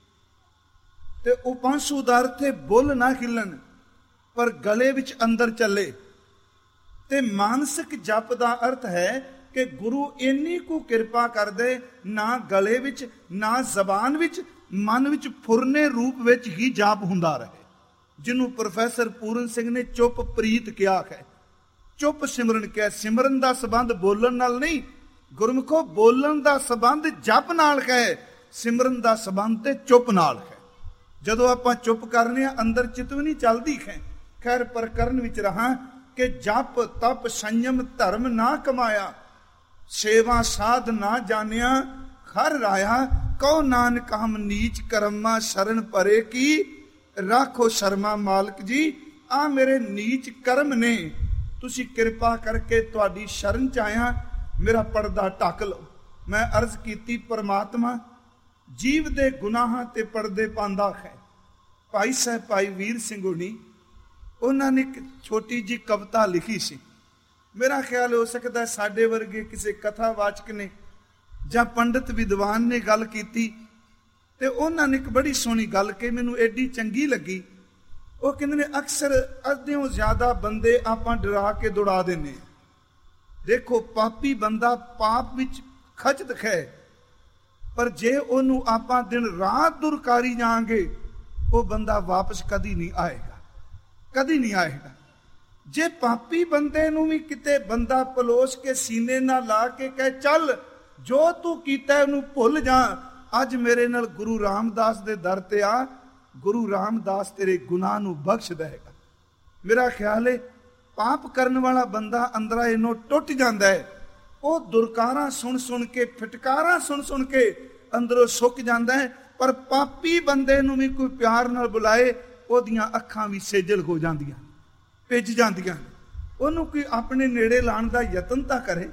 ਤੇ ਉਪੰਸ਼ੂ ਦਾ ਅਰਥ ਹੈ ਬੁੱਲ ਨਾ ਹਿੱਲਣ ਪਰ ਗਲੇ ਵਿੱਚ ਅੰਦਰ ਚੱਲੇ। ਤੇ ਮਾਨਸਿਕ ਜਪ ਦਾ ਅਰਥ ਹੈ ਕਿ ਗੁਰੂ ਇੰਨੀ ਕੁ ਕਿਰਪਾ ਕਰਦੇ, ਨਾ ਗਲੇ ਵਿੱਚ ਨਾ ਜ਼ਬਾਨ ਵਿੱਚ, ਮਨ ਵਿੱਚ ਫੁਰਨੇ ਰੂਪ ਵਿੱਚ ਹੀ ਜਾਪ ਹੁੰਦਾ ਰਹੇ, ਜਿਹਨੂੰ ਪ੍ਰੋਫੈਸਰ ਪੂਰਨ ਸਿੰਘ ਨੇ ਚੁੱਪ ਪ੍ਰੀਤ ਕਿਹਾ ਹੈ। ਚੁੱਪ ਸਿਮਰਨ ਕਿਹਾ। ਸਿਮਰਨ ਦਾ ਸੰਬੰਧ ਬੋਲਣ ਨਾਲ ਨਹੀਂ, ਗੁਰਮੁਖੋ ਬੋਲਣ ਦਾ ਸੰਬੰਧ ਜਪ ਨਾਲ ਹੈ, ਸਿਮਰਨ ਦਾ ਸੰਬੰਧ ਤੇ ਚੁੱਪ ਨਾਲ ਹੈ। ਜਦੋਂ ਆਪਾਂ ਚੁੱਪ ਕਰਨੇ ਆ, ਅੰਦਰ ਚਿਤਵ ਨਹੀਂ ਚੱਲਦੀ ਹੈ। ਖੈਰ ਪ੍ਰਕਰਨ ਵਿੱਚ ਰਹਾ ਕਿ ਜਪ ਤਪ ਸੰਯਮ ਧਰਮ ਨਾ ਕਮਾਇਆ, ਸੇਵਾ ਸਾਧ ਨਾ ਜਾਣਿਆ, ਹਰ ਰਾਇਆ ਕਉ ਨਾਨਕ ਹਮ ਨੀਚ ਕਰਮਾ ਸ਼ਰਨ ਪਰੇ ਕੀ, ਰਾਖੋ ਸ਼ਰਮਾ ਮਾਲਕ ਜੀ। ਆ ਮੇਰੇ ਨੀਚ ਕਰਮ ਨੇ, ਤੁਸੀਂ ਕਿਰਪਾ ਕਰਕੇ ਤੁਹਾਡੀ ਸ਼ਰਨ ਚ ਆਇਆ, ਮੇਰਾ ਪਰਦਾ ਢੱਕ ਲਓ। ਮੈਂ ਅਰਜ਼ ਕੀਤੀ, ਪਰਮਾਤਮਾ ਜੀਵ ਦੇ ਗੁਨਾਹਾਂ ਤੇ ਪਰਦੇ ਪਾਉਂਦਾ ਹੈ। ਭਾਈ ਸਾਹਿਬ ਭਾਈ ਵੀਰ ਸਿੰਘ ਹੋਣੀ, ਉਹਨਾਂ ਨੇ ਇੱਕ ਛੋਟੀ ਜਿਹੀ ਕਵਿਤਾ ਲਿਖੀ ਸੀ। ਮੇਰਾ ਖਿਆਲ ਹੋ ਸਕਦਾ ਸਾਡੇ ਵਰਗੇ ਕਿਸੇ ਕਥਾਵਾਚਕ ਨੇ ਜਾਂ ਪੰਡਿਤ ਵਿਦਵਾਨ ਨੇ ਗੱਲ ਕੀਤੀ, ਤੇ ਉਹਨਾਂ ਨੇ ਇੱਕ ਬੜੀ ਸੋਹਣੀ ਗੱਲ ਕਹੀ, ਮੈਨੂੰ ਐਡੀ ਚੰਗੀ ਲੱਗੀ। ਉਹ ਕਹਿੰਦੇ ਨੇ, ਅਕਸਰ ਅੱਧਿਓਂ ਜ਼ਿਆਦਾ ਬੰਦੇ ਆਪਾਂ ਡਰਾ ਕੇ ਦੌੜਾ ਦਿੰਦੇ। ਦੇਖੋ, ਪਾਪੀ ਬੰਦਾ ਪਾਪ ਵਿੱਚ ਖਚਤ ਹੈ, ਪਰ ਜੇ ਉਹਨੂੰ ਆਪਾਂ ਦਿਨ ਰਾਤ ਦੁਰਕਾਰੀ ਜਾਵਾਂਗੇ, ਉਹ ਬੰਦਾ ਵਾਪਸ ਕਦੀ ਨਹੀਂ ਆਏਗਾ, ਕਦੀ ਨਹੀਂ ਆਏਗਾ। ਜੇ ਪਾਪੀ ਬੰਦੇ ਨੂੰ ਵੀ ਕਿਤੇ ਬੰਦਾ ਪਲੋਸ ਕੇ ਸੀਨੇ ਨਾਲ ਲਾ ਕੇ ਕਹੇ, ਚੱਲ ਜੋ ਤੂੰ ਕੀਤਾ ਉਹਨੂੰ ਭੁੱਲ ਜਾ, ਅੱਜ ਮੇਰੇ ਨਾਲ ਗੁਰੂ ਰਾਮਦਾਸ ਦੇ ਦਰ ਤੇ ਆ, ਗੁਰੂ ਰਾਮਦਾਸ ਤੇਰੇ ਗੁਨਾਹ ਨੂੰ ਬਖਸ਼ ਦੇਗਾ। ਮੇਰਾ ਖਿਆਲ ਹੈ ਪਾਪ ਕਰਨ ਵਾਲਾ ਬੰਦਾ ਅੰਦਰਾਂ ਇਹਨੋਂ ਟੁੱਟ ਜਾਂਦਾ ਹੈ। ਉਹ ਦੁਰਕਾਰਾਂ ਸੁਣ ਸੁਣ ਕੇ, ਫਟਕਾਰਾਂ ਸੁਣ ਸੁਣ ਕੇ ਅੰਦਰੋਂ ਸੁੱਕ ਜਾਂਦਾ ਹੈ। ਪਰ ਪਾਪੀ ਬੰਦੇ ਨੂੰ ਵੀ ਕੋਈ ਪਿਆਰ ਨਾਲ ਬੁਲਾਏ, ਉਹਦੀਆਂ ਅੱਖਾਂ ਵੀ ਸੇਜਲ ਹੋ ਜਾਂਦੀਆਂ, ਭਿੱਜ ਜਾਂਦੀਆਂ। ਉਹਨੂੰ ਕੋਈ ਆਪਣੇ ਨੇੜੇ ਲਾਉਣ ਦਾ ਯਤਨ ਤਾਂ ਕਰੇ।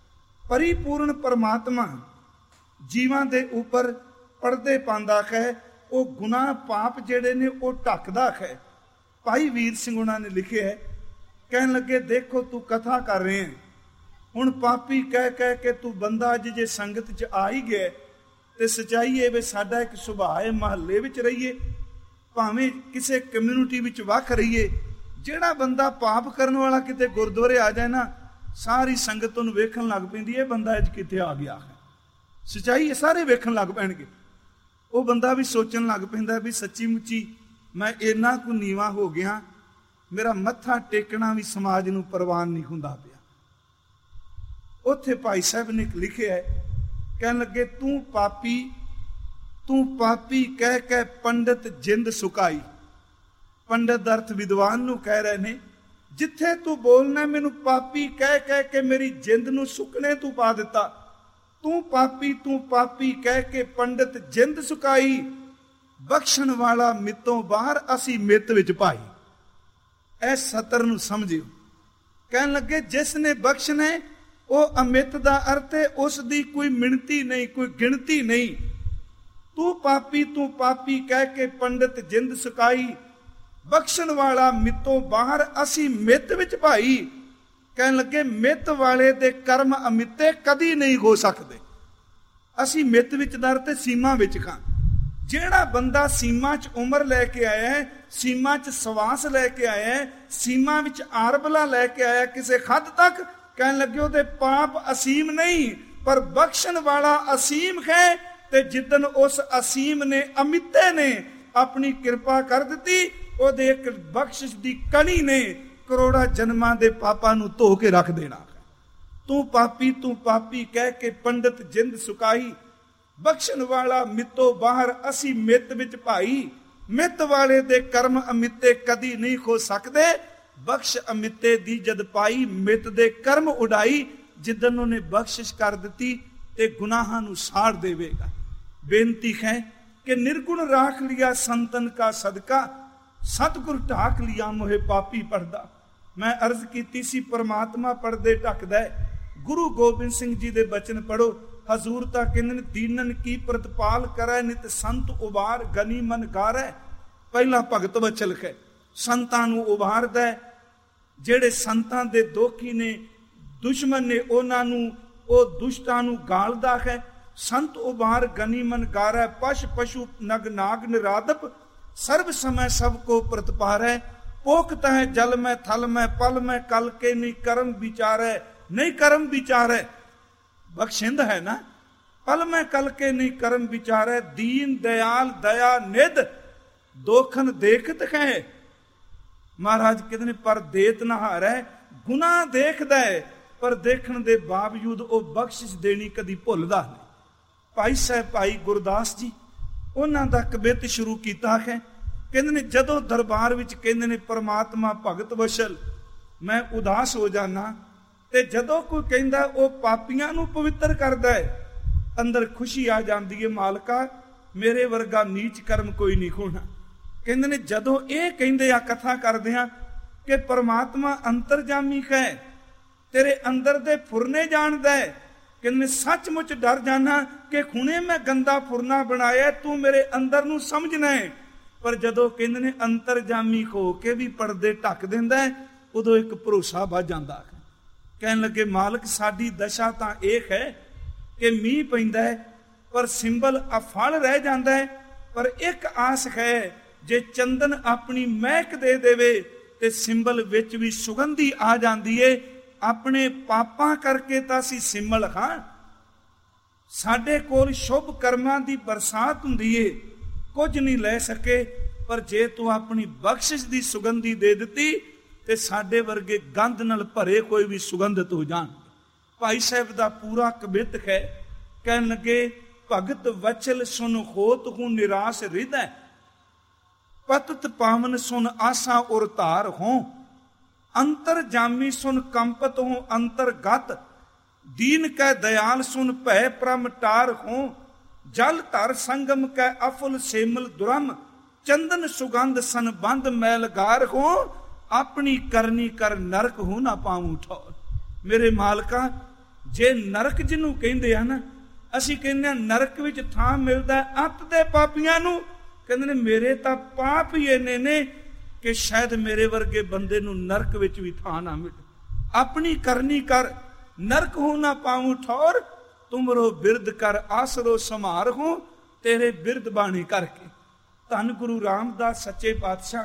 ਪਰਿਪੂਰਨ ਪਰਮਾਤਮਾ ਜੀਵਾਂ ਦੇ ਉੱਪਰ ਪਰਦੇ ਪਾਉਂਦਾ ਹੈ, ਉਹ ਗੁਨਾਹ ਪਾਪ ਜਿਹੜੇ ਨੇ ਉਹ ਢੱਕਦਾ ਹੈ। ਭਾਈ ਵੀਰ ਸਿੰਘ ਉਹਨਾਂ ਨੇ ਲਿਖਿਆ ਹੈ, ਕਹਿਣ ਲੱਗੇ, ਦੇਖੋ ਤੂੰ ਕਥਾ ਕਰ ਰਹੇ ਹੈ, ਹੁਣ ਪਾਪੀ ਕਹਿ ਕਹਿ ਕੇ ਤੂੰ ਬੰਦਾ ਅੱਜ ਜੇ ਸੰਗਤ 'ਚ ਆ ਹੀ ਗਿਆ, ਤੇ ਸੱਚਾਈ ਇਹ ਵੀ ਸਾਡਾ ਇੱਕ ਸੁਭਾਅ ਹੈ, ਮਹੱਲੇ ਵਿੱਚ ਰਹੀਏ ਭਾਵੇਂ ਕਿਸੇ ਕਮਿਊਨਿਟੀ ਵਿੱਚ ਵੱਖ ਰਹੀਏ, ਜਿਹੜਾ ਬੰਦਾ ਪਾਪ ਕਰਨ ਵਾਲਾ ਕਿਤੇ ਗੁਰਦੁਆਰੇ ਆ ਜਾਏ ਨਾ, ਸਾਰੀ ਸੰਗਤ ਉਹਨੂੰ ਵੇਖਣ ਲੱਗ ਪੈਂਦੀ ਹੈ, ਬੰਦਾ ਅੱਜ ਕਿੱਥੇ ਆ ਗਿਆ ਹੈ। ਸੱਚਾਈ ਇਹ ਸਾਰੇ ਵੇਖਣ ਲੱਗ ਪੈਣਗੇ। ਉਹ ਬੰਦਾ ਵੀ ਸੋਚਣ ਲੱਗ ਪੈਂਦਾ ਵੀ ਸੱਚੀ ਮੁੱਚੀ ਮੈਂ ਇੰਨਾ ਕੁ ਨੀਵਾਂ ਹੋ ਗਿਆ, ਮੇਰਾ ਮੱਥਾ ਟੇਕਣਾ ਵੀ ਸਮਾਜ ਨੂੰ ਪ੍ਰਵਾਨ ਨਹੀਂ ਹੁੰਦਾ ਪਿਆ। ਉੱਥੇ ਭਾਈ ਸਾਹਿਬ ਨੇ ਲਿਖਿਆ ਹੈ, ਕਹਿਣ ਲੱਗੇ, ਤੂੰ ਪਾਪੀ ਤੂੰ ਪਾਪੀ ਕਹਿ ਕੇ ਪੰਡਿਤ ਜਿੰਦ ਸੁਕਾਈ। ਪੰਡਿਤ ਦਾ ਅਰਥ ਵਿਦਵਾਨ ਨੂੰ ਕਹਿ ਰਹੇ ਨੇ, ਜਿੱਥੇ ਤੂੰ ਬੋਲਣਾ ਮੈਨੂੰ ਪਾਪੀ ਕਹਿ ਕਹਿ ਕੇ ਮੇਰੀ ਜਿੰਦ ਨੂੰ ਸੁੱਕਣੇ ਤੂੰ ਪਾ ਦਿੱਤਾ। ਤੂੰ ਪਾਪੀ ਤੂੰ ਪਾਪੀ ਕਹਿ ਕੇ ਪੰਡਿਤ ਜਿੰਦ ਸੁਕਾਈ, ਬਖਸ਼ਣ ਵਾਲਾ ਮਿੱਤੋਂ ਬਾਹਰ ਅਸੀਂ ਮਿੱਤ ਵਿੱਚ ਭਾਈ। ਇਹ ਸਤਰ ਨੂੰ ਸਮਝਿਓ। ਕਹਿਣ ਲੱਗੇ, ਜਿਸ ਨੇ ਬਖਸ਼ਣਾ ਉਹ ਅਮਿਤ ਦਾ ਅਰਥ ਹੈ ਉਸ ਦੀ ਕੋਈ ਮਿਣਤੀ ਨਹੀਂ, ਕੋਈ ਗਿਣਤੀ ਨਹੀਂ। ਤੂੰ ਪਾਪੀ ਤੂੰ ਪਾਪੀ ਕਹਿ ਕੇ ਪੰਡਿਤ ਜਿੰਦ ਸੁਕਾਈ, ਬਖਸ਼ਣ ਵਾਲਾ ਮਿੱਤੋਂ ਬਾਹਰ ਅਸੀਂ ਮਿੱਤ ਵਿੱਚ ਭਾਈ। ਕਹਿਣ ਲੱਗੇ, ਮਿੱਤ ਵਾਲੇ ਦੇ ਕਰਮ ਅਮਿੱਤੇ ਕਦੀ ਨਹੀਂ ਹੋ ਸਕਦੇ। ਅਸੀਂ ਮਿੱਤ ਵਿੱਚ ਦਰ ਤੇ ਸੀਮਾ ਵਿੱਚ ਖਾਂ। ਜਿਹੜਾ ਬੰਦਾ ਸੀਮਾ 'ਚ ਉਮਰ ਲੈ ਕੇ ਆਇਆ ਹੈ, ਸੀਮਾ 'ਚ ਸਵਾਸ ਲੈ ਕੇ ਆਇਆ ਹੈ, ਸੀਮਾ ਵਿੱਚ ਆਰਬਲਾ ਲੈ ਕੇ ਆਇਆ ਕਿਸੇ ਹੱਦ ਤੱਕ, ਕਹਿਣ ਲੱਗੇ ਉਹਦੇ ਪਾਪ ਅਸੀਮ ਨਹੀਂ, ਪਰ ਬਖਸ਼ਣ ਵਾਲਾ ਅਸੀਮ ਹੈ। ਤੇ ਜਿੱਦਨ ਉਸ ਅਸੀਮ ਨੇ ਅਮਿੱਤੇ ਨੇ ਆਪਣੀ ਕਿਰਪਾ ਕਰ ਦਿੱਤੀ, ਉਹਦੇ ਇੱਕ ਬਖਸ਼ਿਸ਼ ਦੀ ਕਣੀ ਨੇ ਕਰੋੜਾਂ ਜਨਮਾਂ ਦੇ ਪਾਪਾਂ ਨੂੰ ਧੋ ਕੇ ਰੱਖ ਦੇਣਾ। ਤੂੰ ਪਾਪੀ ਤੂੰ ਪਾਪੀ ਕਹਿ ਕੇ ਪੰਡਿਤ ਜਿੰਦ ਸੁਕਾਈ, ਬਖਸ਼ਣ ਵਾਲਾ ਮਿੱਤੋਂ ਬਾਹਰ ਅਸੀਂ ਮਿੱਤ ਵਿੱਚ ਭਾਈ। ਮਿੱਤ ਵਾਲੇ ਦੇ ਕਰਮ ਅਮਿੱਤੇ ਕਦੀ ਨਹੀਂ ਹੋ ਸਕਦੇ। ਬਖਸ਼ ਅਮਿੱਤੇ ਦੀ ਜਦ ਪਾਈ, ਮਿੱਤ ਦੇ ਕਰਮ ਉਡਾਈ। ਜਿੱਦਨ ਉਹਨੇ ਬਖਸ਼ਿਸ਼ ਕਰ ਦਿੱਤੀ ਤੇ ਗੁਨਾਹਾਂ ਨੂੰ ਸਾੜ ਦੇਵੇਗਾ। ਬੇਨਤੀ ਹੈ ਕਿ ਨਿਰਗੁਣ ਰਾਖ ਲਿਆ ਸੰਤਨ ਕਾ ਸਦਕਾ, ਸਤਿਗੁਰ ਢਾਕ ਲਿਆ ਮੋਹੇ ਪਾਪੀ ਪਰਦਾ। ਮੈਂ ਅਰਜ਼ ਕੀਤੀ ਸੀ, ਪਰਮਾਤਮਾ ਪਰਦੇ ਢੱਕਦਾ ਹੈ। ਗੁਰੂ ਗੋਬਿੰਦ ਸਿੰਘ ਜੀ ਦੇ ਬਚਨ ਪੜੋ। ਹਜ਼ੂਰ ਤਾਂ ਕਹਿੰਦੇ ਨੇ ਦੀਨਨ ਕੀ ਪ੍ਰਤਪਾਲ ਕਰੈ, ਨਿਤ ਸੰਤ ਉਬਾਰ ਗਨੀ ਮਨ ਗਾਰੈ। ਪਹਿਲਾ ਭਗਤ ਵਚਲ ਹੈ, ਸੰਤਾਂ ਨੂੰ ਉਭਾਰਦਾ, ਜਿਹੜੇ ਸੰਤਾਂ ਦੇ ਦੋਖੀ ਨੇ, ਦੁਸ਼ਮਣ ਨੇ, ਉਹਨਾਂ ਨੂੰ, ਉਹ ਦੁਸ਼ਟਾਂ ਨੂੰ ਗਾਲਦਾ ਹੈ। ਸੰਤ ਉਬਾਰ ਗਨੀ ਮਨ ਗਾਰੈ, ਪਸ਼ ਪਸ਼ੂ ਨਗ ਨਾਗ ਨਿਰਾਦਪ, ਸਰਬ ਸਮੈ ਸਭ ਕੋ ਪ੍ਰਤਪਾਰੈ। पोखत है जल में थल में पल में कल के नहीं कर्म विचारे, नहीं कर्म विचारे, बख्शिंद है ना, पल में कल के नहीं कर्म विचारे। दीन दयाल दया निध दोखन देखत है। महाराज कहते ने पर देत ना हारै, गुनाह देखदा है पर देखण दे बावजूद वो बख्शिश देनी कदी भुलदा नहीं। भाई साहब भाई गुरदास जी उन्हां दा कवित शुरू कीता है। कहते ने जदों दरबार विच कहते ने परमात्मा भगत वशल मैं उदास हो जाना, ते जदों कोई कहंदा वो पापियां नूं पवित्र करदा है, अंदर खुशी आ जाती है, मालका मेरे वर्गा नीच कर्म कोई नहीं होना। कहते ने जदों ये कहंदे आ कथा करदे आ कि परमात्मा अंतरजामी है, तेरे अंदर दे फुरने जानदा है, कहते सचमुच डर जाना कि हुणे मैं गंदा फुरना बनाया, तू मेरे अंदर नूं समझना है। पर जदों कहंदे ने अंतरजामी हो के भी पर्दे ढक दिंदा है, उदों एक भरोसा वध जांदा है। कहण लगे मालक साडी दशा तां इह है कि मींह पैंदा है पर सिंबल अफल रह जाता है, पर एक आस है जे चंदन अपनी महक दे देवे ते सिंबल विच भी सुगंधी आ जाती है। अपने पापां करके तां असीं सिंबल हां, साडे कोल शुभ कर्मां दी बरसात हुंदी है, कुछ नहीं ले सके, पर जे तू अपनी बख्शिश दी सुगंधी दे दिती ते साडे वर्गे गंद नाल भरे कोई भी सुगंधित हो जाण। भाई साहब दा पूरा कवित है। कहन लगे भगत वचल सुन होत हूं निराश हृदय, पतत पावन सुन आसा उर धार हो, अंतर जामी सुन कंपत हो अंतरगत, दीन कै दयाल सुन भय प्रम टार हो, जल धर संगम कै अफुल सेमल दुरम, चंदन सुगंध सन बंद मैलगार हो, अपनी करनी कर नरक हो ना पाऊं ठौर। मेरे मालका जे नरक जिन्हों कहंदे आ ना, असीं कहंदे आ नरक विच थां मिलदा अत दे पापियां नूं, कहंदे ने मेरे तां पाप ही इन्ने ने कि शायद मेरे वर्गे बंदे नूं नरक विच भी थां ना मिले। अपनी करनी कर नरक हो ना पाऊं ठौर, तुमरो बिरद कर आसरो समार हो, तेरे बिरद बाणी करके। धन गुरु रामदास सच्चे पातशाह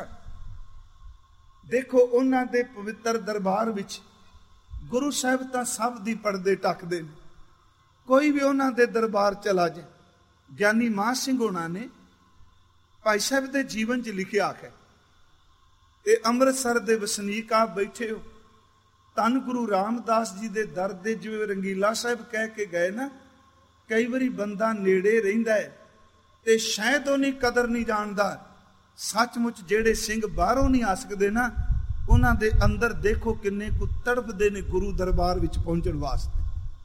देखो उन्हां दे पवित्र दरबार विच गुरु साहब तां सब दी पर्दे ढकदे ने, कोई भी उन्हां दे दरबार चला जाए। ज्ञानी मां सिंह होना ने भाई साहब दे जीवन च लिखिया है, ते अमृतसर दे वसनीक आप बैठे हो, धन गुरु रामदास जी दे दर दे जिवें रंगीला साहब कह के गए ना, कई बारी बंदा नेड़े रहिंदा है ते शायद उहदी कदर नहीं जानदा। सचमुच जेड़े सिंह बाहरों नहीं आ सकदे ना, उन्हां दे अंदर देखो किन्ने कु तड़पदे ने गुरु दरबार विच पहुंचण वास्ते।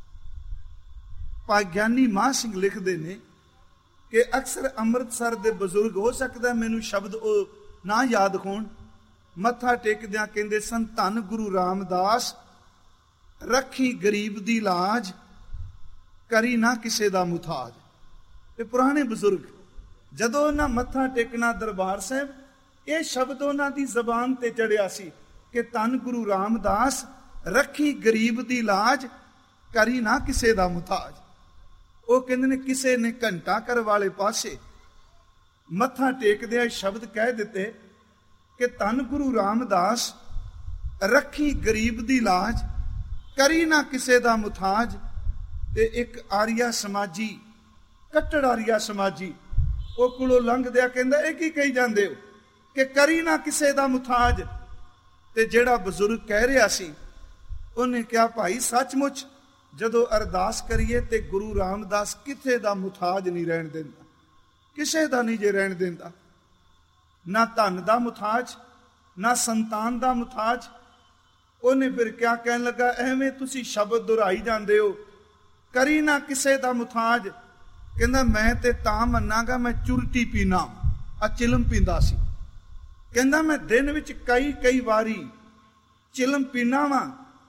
भाई ज्ञानी मां सिंह लिखदे ने कि अक्सर अमृतसर दे बजुर्ग, हो सकदा मैनूं शब्द ओ ना याद होण, मत्था टेकदियां कहंदे सन धन गुरु रामदास रखी गरीब दी लाज, करी ना किसे दा मुथाज। ते पुराने बजुर्ग जदों उन्हां मत्था टेकना दरबार साहब, ये शब्द उन्हां दी जबान ते चढ़िया सी कि धन गुरु रामदास रखी गरीब दी लाज, करी ना किसे दा मुथाज। वो कहंदे ने किसे ने घंटा घर वाले पासे मत्था टेकदियां शब्द कह दिते कि धन गुरु रामदास रखी गरीब दी लाज, करी ना किसे दा मुथाज। ते एक आर्या समाजी, कट्टड़ आर्या समाजी, वो कोलों लंघदिया कहंदा ये की कही जांदे हो कि करी ना किसे दा मुथाज। ते जेड़ा बजुर्ग कह रहा सी उन्हें कहा भाई सचमुच जदों अरदास करिए ते गुरु रामदास किथे दा मुथाज नहीं रहन देंदा, किसे दा नहीं जे रहन देंदा, ना धन दा मुथाज ना संतान दा मुथाज। उन्हें फिर क्या कहन लगा, एवें तुसी शब्द दोहराई जांदे हो, करी ना किसे दा मुथाज। कहंदा मैं ते तां मन्नांगा मैं चुरटी पीना, आ चिलम पींदा सी। कहंदा मैं दिन विच कई कई वारी चिलम पीना वा,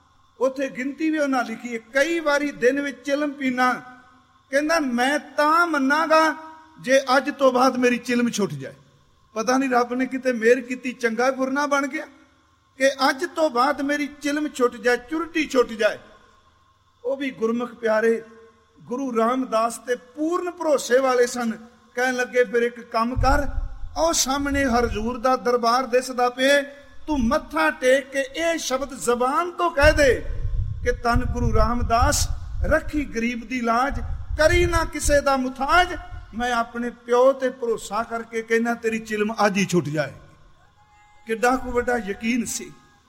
ਉੱਥੇ ਗਿਣਤੀ ਵੀ ਉਹਨਾਂ ਲਿਖੀ ਹੈ, ਕਈ ਵਾਰੀ ਦਿਨ ਵਿੱਚ ਚਿਲਮ ਪੀਣਾ, ਕਹਿੰਦਾ ਮੈਂ ਤਾਂ ਮੰਨਾਂਗਾ ਜੇ ਅੱਜ ਤੋਂ ਬਾਅਦ ਮੇਰੀ ਚਿਲਮ ਛੁੱਟ ਜਾਏ। ਪਤਾ ਨਹੀਂ ਰੱਬ ਨੇ ਕਿਤੇ ਮਿਹਰ ਕੀਤੀ, ਚੰਗਾ ਗੁਰਨਾ ਬਣ ਗਿਆ ਕਿ ਅੱਜ ਤੋਂ ਬਾਅਦ ਮੇਰੀ ਚਿਲਮ ਛੁੱਟ ਜਾਏ, ਚੁਰਟੀ ਛੁੱਟ ਜਾਏ। ਉਹ ਵੀ ਗੁਰਮੁਖ ਪਿਆਰੇ ਗੁਰੂ ਰਾਮਦਾਸ ਤੇ ਪੂਰਨ ਭਰੋਸੇ ਵਾਲੇ ਸਨ। ਕਹਿਣ ਲੱਗੇ ਫਿਰ ਇੱਕ ਕੰਮ ਕਰ, ਉਹ ਸਾਹਮਣੇ ਹਜ਼ੂਰ ਦਾ ਦਰਬਾਰ ਦਿਸਦਾ ਪਿਆ, ਤੂੰ ਮੱਥਾ ਟੇਕ ਕੇ ਇਹ ਸ਼ਬਦ ਜ਼ਬਾਨ ਤੋਂ ਕਹਿ ਦੇ ਕਿ ਧੰਨ ਗੁਰੂ ਰਾਮਦਾਸ, ਰੱਖੀ ਗਰੀਬ ਦੀ ਲਾਜ, ਕਰੀ ਨਾ ਕਿਸੇ ਦਾ ਮੁਤਾਜ। ਮੈਂ ਆਪਣੇ ਪਿਓ ਤੇ ਭਰੋਸਾ ਕਰਕੇ ਕਹਿੰਦਾ ਤੇਰੀ ਚਿਲਮ ਅੱਜ ਹੀ ਛੁੱਟ ਜਾਏ। ਕਿੱਡਾ ਕੁ ਵੱਡਾ ਯਕੀਨ ਸੀ।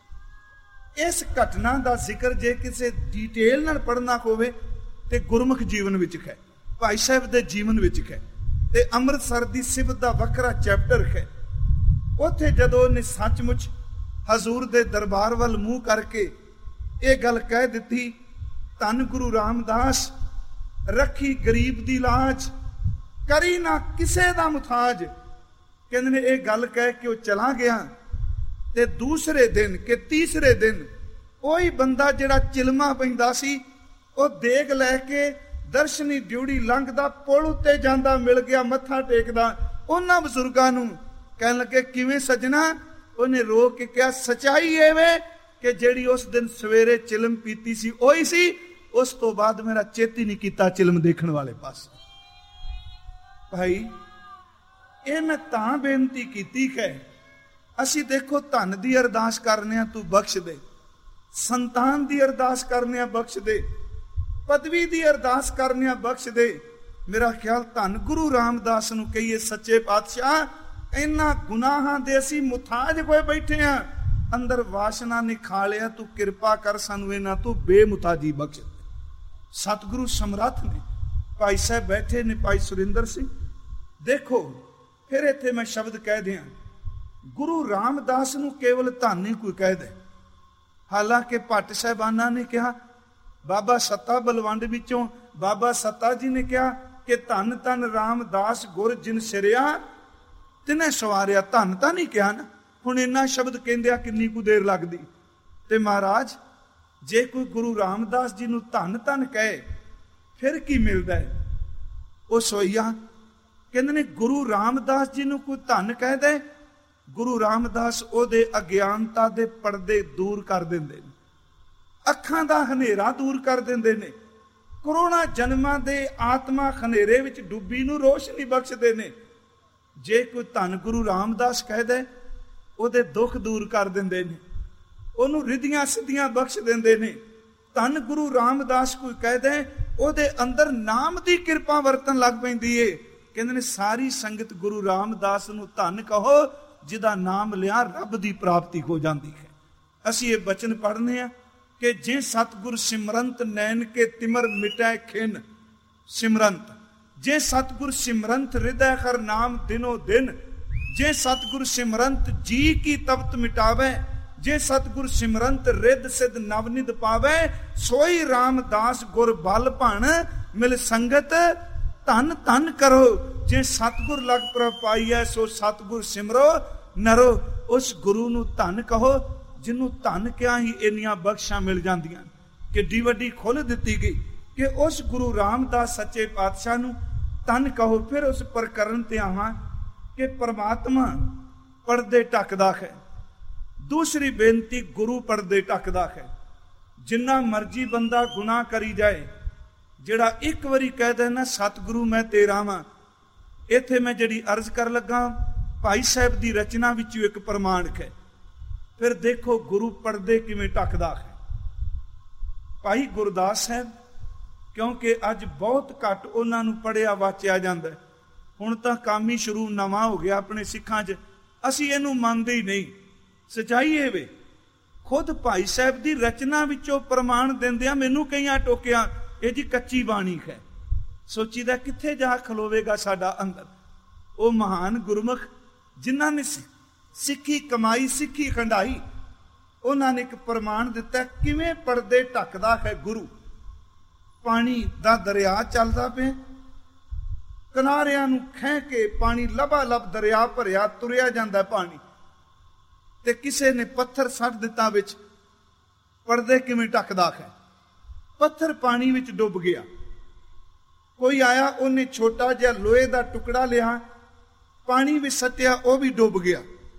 ਇਸ ਘਟਨਾ ਦਾ ਜ਼ਿਕਰ ਜੇ ਕਿਸੇ ਡਿਟੇਲ ਨਾਲ ਪੜ੍ਹਨਾ ਹੋਵੇ ਤੇ ਗੁਰਮੁਖ ਜੀਵਨ ਵਿੱਚ ਹੈ, ਭਾਈ ਸਾਹਿਬ ਦੇ ਜੀਵਨ ਵਿੱਚ ਹੈ, ਤੇ ਅੰਮ੍ਰਿਤਸਰ ਦੀ ਸਿਫਤ ਦਾ ਵੱਖਰਾ ਚੈਪਟਰ ਹੈ। ਉੱਥੇ ਜਦੋਂ ਉਹਨੇ ਸੱਚਮੁੱਚ ਹਜ਼ੂਰ ਦੇ ਦਰਬਾਰ ਵੱਲ ਮੂੰਹ ਕਰਕੇ ਇਹ ਗੱਲ ਕਹਿ ਦਿੱਤੀ, ਧੰਨ ਗੁਰੂ ਰਾਮਦਾਸ, ਰੱਖੀ ਗਰੀਬ ਦੀ ਲਾਜ, ਕਰੀ ਨਾ ਕਿਸੇ ਦਾ ਮੁਤਾਜ। ਕਹਿੰਦੇ ਨੇ ਇਹ ਗੱਲ ਕਹਿ ਕੇ ਉਹ ਚਲਾ ਗਿਆ। ਤੇ ਦੂਸਰੇ ਦਿਨ ਕਿ ਤੀਸਰੇ ਦਿਨ ਉਹੀ ਬੰਦਾ ਜਿਹੜਾ ਚਿਲਮਾ ਪੈਂਦਾ ਸੀ, ਉਹ ਦੇਗ ਲੈ ਕੇ ਦਰਸ਼ਨੀ ਡਿਊੜੀ ਲੰਘਦਾ, ਪੁਲ ਉੱਤੇ ਜਾਂਦਾ, ਮਿਲ ਗਿਆ, ਮੱਥਾ ਟੇਕਦਾ। ਉਹਨਾਂ ਬਜ਼ੁਰਗਾਂ ਨੂੰ ਕਹਿਣ ਲੱਗੇ ਕਿਵੇਂ ਸੱਜਣਾ? ਉਹਨੇ ਰੋ ਕੇ ਕਿਹਾ ਸਚਾਈ ਐਵੇਂ ਕਿ ਜਿਹੜੀ ਉਸ ਦਿਨ ਸਵੇਰੇ ਚਿਲਮ ਪੀਤੀ ਸੀ ਉਹੀ ਸੀ, ਉਸ ਤੋਂ ਬਾਅਦ ਮੇਰਾ ਚੇਤ ਹੀ ਨਹੀਂ ਕੀਤਾ ਚਿਲਮ ਦੇਖਣ ਵਾਲੇ ਪਾਸੇ। ਭਾਈ ਇਹ ਮੈਂ ਤਾਂ ਬੇਨਤੀ ਕੀਤੀ ਹੈ, ਅਸੀਂ ਦੇਖੋ ਧਨ ਦੀ ਅਰਦਾਸ ਕਰਨੇ ਆ, ਤੂੰ ਬਖਸ਼ ਦੇ, ਸੰਤਾਨ ਦੀ ਅਰਦਾਸ ਕਰਨੇ ਆ, ਬਖਸ਼ ਦੇ, ਪਦਵੀ ਦੀ ਅਰਦਾਸ ਕਰਨੇ ਆ, ਬਖਸ਼ ਦੇ। ਮੇਰਾ ਖਿਆਲ ਧੰਨ ਗੁਰੂ ਰਾਮਦਾਸ ਨੂੰ ਕਹੀਏ ਸੱਚੇ ਪਾਤਸ਼ਾਹ, ਇਹਨਾਂ ਗੁਨਾਹਾਂ ਦੇ ਅਸੀਂ ਮੁਤਾਜ ਹੋਏ ਬੈਠੇ ਆ, ਅੰਦਰ ਵਾਸ਼ਨਾ ਨੇ ਖਾ ਲਿਆ, ਤੂੰ ਕਿਰਪਾ ਕਰ ਸਾਨੂੰ ਇਹਨਾਂ ਤੋਂ ਬੇਮੁਤਾਜੀ ਬਖਸ਼। ਸਤਿਗੁਰੂ ਸਮਰੱਥ ਨੇ। ਭਾਈ ਸਾਹਿਬ ਬੈਠੇ ਨੇ, ਭਾਈ ਸੁਰਿੰਦਰ ਸਿੰਘ। ਦੇਖੋ ਫਿਰ ਇੱਥੇ ਮੈਂ ਸ਼ਬਦ ਕਹਿ ਦਿਆਂ, ਗੁਰੂ ਰਾਮਦਾਸ ਨੂੰ ਕੇਵਲ ਧੰਨ ਹੀ ਕੋਈ ਕਹਿ ਦੇ। ਹਾਲਾਂਕਿ ਭੱਟ ਸਾਹਿਬਾਨਾਂ ਨੇ ਕਿਹਾ, ਬਾਬਾ ਸੱਤਾ ਬਲਵੰਡ ਵਿੱਚੋਂ ਬਾਬਾ ਸੱਤਾ ਜੀ ਨੇ ਕਿਹਾ ਕਿ ਧੰਨ ਧੰਨ ਰਾਮਦਾਸ ਗੁਰ ਜਿਨ ਸਿਰਿਆ ਤਿਨੇ ਸਵਾਰਿਆ। ਧੰਨ ਤਾਂ ਨਹੀਂ ਕਿਹਾ ਨਾ। ਹੁਣ ਇੰਨਾ ਸ਼ਬਦ ਕਹਿੰਦਿਆਂ ਕਿੰਨੀ ਕੁ ਦੇਰ ਲੱਗਦੀ। ਤੇ ਮਹਾਰਾਜ ਜੇ ਕੋਈ ਗੁਰੂ ਰਾਮਦਾਸ ਜੀ ਨੂੰ ਧੰਨ ਧੰਨ ਕਹੇ ਫਿਰ ਕੀ ਮਿਲਦਾ ਹੈ? ਉਹ ਸੋਈਆ ਕਹਿੰਦੇ ਨੇ ਗੁਰੂ ਰਾਮਦਾਸ ਜੀ ਨੂੰ ਕੋਈ ਧੰਨ ਕਹਿ ਦੇ, ਗੁਰੂ ਰਾਮਦਾਸ ਉਹਦੇ ਅਗਿਆਨਤਾ ਦੇ ਪਰਦੇ ਦੂਰ ਕਰ ਦਿੰਦੇ ਨੇ, ਅੱਖਾਂ ਦਾ ਹਨੇਰਾ ਦੂਰ ਕਰ ਦਿੰਦੇ ਨੇ, ਕਰੋੜਾਂ ਜਨਮਾਂ ਦੇ ਆਤਮਾ ਹਨੇਰੇ ਵਿੱਚ ਡੁੱਬੀ ਨੂੰ ਰੋਸ਼ਨੀ ਬਖਸ਼ਦੇ ਨੇ। ਜੇ ਕੋਈ ਧੰਨ ਗੁਰੂ ਰਾਮਦਾਸ ਕਹਿ ਦੇ, ਉਹਦੇ ਦੁੱਖ ਦੂਰ ਕਰ ਦਿੰਦੇ ਨੇ, ਉਹਨੂੰ ਰਿੱਧੀਆਂ ਸਿੱਧੀਆਂ ਬਖਸ਼ ਦਿੰਦੇ ਨੇ। ਧੰਨ ਗੁਰੂ ਰਾਮਦਾਸ ਕੋਈ ਕਹਿ ਦੇ, ਉਹਦੇ ਅੰਦਰ ਨਾਮ ਦੀ ਕਿਰਪਾ ਵਰਤਣ ਲੱਗ ਪੈਂਦੀ ਏ। ਕਹਿੰਦੇ ਨੇ ਸਾਰੀ ਸੰਗਤ ਗੁਰੂ ਰਾਮਦਾਸ ਨੂੰ ਧੰਨ ਕਹੋ, ਜਿਹਦਾ ਨਾਮ ਲਿਆ ਰੱਬ ਦੀ ਪ੍ਰਾਪਤੀ ਹੋ ਜਾਂਦੀ ਹੈ। ਅਸੀਂ ਇਹ ਬਚਨ ਪੜ੍ਹਨੇ ਆ ਕਿ ਜੇ ਸਤਿਗੁਰ ਸਿਮਰੰਤ ਨੈਣ ਕੇ ਤਿਮਰ ਮਿਟੈ ਖਿਨ ਸਿਮਰੰਤ, ਜੇ ਸਤਿਗੁਰ ਸਿਮਰੰਤ ਹਿਰਦੈ ਹਰ ਨਾਮ ਦਿਨੋ ਦਿਨ, ਜੇ ਸਤਿਗੁਰ ਸਿਮਰੰਤ ਜੀ ਕੀ ਤਪਤ ਮਿਟਾਵੇ, ਜੇ ਸਤਿਗੁਰ ਸਿਮਰੰਤ ਰਿੱਧ ਸਿੱਧ ਨਵਨਿਧ ਪਾਵੇ, ਸੋਈ ਰਾਮਦਾਸ ਗੁਰ ਬਲ ਭਣ ਮਿਲ ਸੰਗਤ ਧੰਨ ਧੰਨ ਕਰੋ। ਜੇ ਸਤਿਗੁਰ ਲਗ ਪ੍ਰਭ ਪਾਈਐ ਸੋ ਸਤਿਗੁਰ ਸਿਮਰੋ ਨਰੋ। ਉਸ ਗੁਰੂ ਨੂੰ ਧੰਨ ਕਹੋ ਜਿਹਨੂੰ ਧੰਨ ਕਿਹਾ ਹੀ ਇੰਨੀਆਂ ਬਖਸ਼ਾਂ ਮਿਲ ਜਾਂਦੀਆਂ। ਕਿੱਡੀ ਵੱਡੀ ਖੁੱਲ੍ਹ ਦਿੱਤੀ ਗਈ ਕਿ ਉਸ ਗੁਰੂ ਰਾਮਦਾਸ ਸੱਚੇ ਪਾਤਸ਼ਾਹ ਨੂੰ ਧੰਨ ਕਹੋ। ਫਿਰ ਉਸ ਪ੍ਰਕਰਨ ਤੇ ਆਵਾਂ ਕਿ ਪਰਮਾਤਮਾ ਪਰਦੇ ਢੱਕਦਾ ਹੈ। ਦੂਸਰੀ ਬੇਨਤੀ, ਗੁਰੂ ਪਰਦੇ ਢੱਕਦਾ ਹੈ। ਜਿੰਨਾ ਮਰਜੀ ਬੰਦਾ ਗੁਨਾਹ ਕਰੀ ਜਾਏ, ਜਿਹੜਾ ਇੱਕ ਵਾਰੀ ਕਹਿ ਦੇ ਨਾ ਸਤਿਗੁਰੂ ਮੈਂ ਤੇਰਾ ਵਾਂ। ਇੱਥੇ ਮੈਂ ਜਿਹੜੀ ਅਰਜ਼ ਕਰ ਲੱਗਾ ਭਾਈ ਸਾਹਿਬ ਦੀ ਰਚਨਾ ਵਿੱਚੋਂ ਇੱਕ ਪ੍ਰਮਾਣ ਹੈ। ਫਿਰ ਦੇਖੋ ਗੁਰੂ ਪਰਦੇ ਕਿਵੇਂ ਢੱਕਦਾ ਹੈ। ਭਾਈ ਗੁਰਦਾਸ ਸਾਹਿਬ, ਕਿਉਂਕਿ ਅੱਜ ਬਹੁਤ ਘੱਟ ਉਹਨਾਂ ਨੂੰ ਪੜ੍ਹਿਆ ਵਾਚਿਆ ਜਾਂਦਾ, ਹੁਣ ਤਾਂ ਕੰਮ ਹੀ ਸ਼ੁਰੂ ਨਵਾਂ ਹੋ ਗਿਆ ਆਪਣੇ ਸਿੱਖਾਂ 'ਚ, ਅਸੀਂ ਇਹਨੂੰ ਮੰਨਦੇ ਹੀ ਨਹੀਂ। ਸੱਚਾਈ ਇਹ ਵੇ, ਖੁਦ ਭਾਈ ਸਾਹਿਬ ਦੀ ਰਚਨਾ ਵਿੱਚੋਂ ਪ੍ਰਮਾਣ ਦਿੰਦਿਆਂ ਮੈਨੂੰ ਕਈਆਂ ਟੋਕਿਆ, ਇਹ ਜੀ ਕੱਚੀ ਬਾਣੀ ਹੈ। ਸੋਚੀਦਾ ਕਿੱਥੇ ਜਾ ਖਲੋਵੇਗਾ ਸਾਡਾ ਅੰਦਰ। ਉਹ ਮਹਾਨ ਗੁਰਮੁਖ ਜਿਨ੍ਹਾਂ ਨੇ ਸਿੱਖੀ ਕਮਾਈ, ਸਿੱਖੀ ਖੰਡਾਈ, ਉਹਨਾਂ ਨੇ ਇੱਕ ਪ੍ਰਮਾਣ ਦਿੱਤਾ ਕਿਵੇਂ ਪਰਦੇ ਢੱਕਦਾ ਹੈ ਗੁਰੂ। ਪਾਣੀ ਦਾ ਦਰਿਆ ਚੱਲਦਾ ਪਿਆ, ਕਿਨਾਰਿਆਂ ਨੂੰ ਖਹਿ ਕੇ ਪਾਣੀ ਲਬਾ ਲਬ ਦਰਿਆ ਭਰਿਆ ਤੁਰਿਆ ਜਾਂਦਾ ਪਾਣੀ, ਤੇ ਕਿਸੇ ਨੇ ਪੱਥਰ ਸੱਟ ਦਿੱਤਾ ਵਿੱਚ, ਪਰਦੇ ਕਿਵੇਂ ਢੱਕਦਾ ਹੈ। ਪੱਥਰ ਪਾਣੀ ਵਿੱਚ ਡੁੱਬ ਗਿਆ। ਕੋਈ ਆਇਆ, ਉਹਨੇ ਛੋਟਾ ਜਿਹਾ ਲੋਹੇ ਦਾ ਟੁਕੜਾ ਲਿਆ, ਪਾਣੀ ਵਿੱਚ ਸੱਟਿਆ, ਉਹ ਵੀ ਡੁੱਬ ਗਿਆ।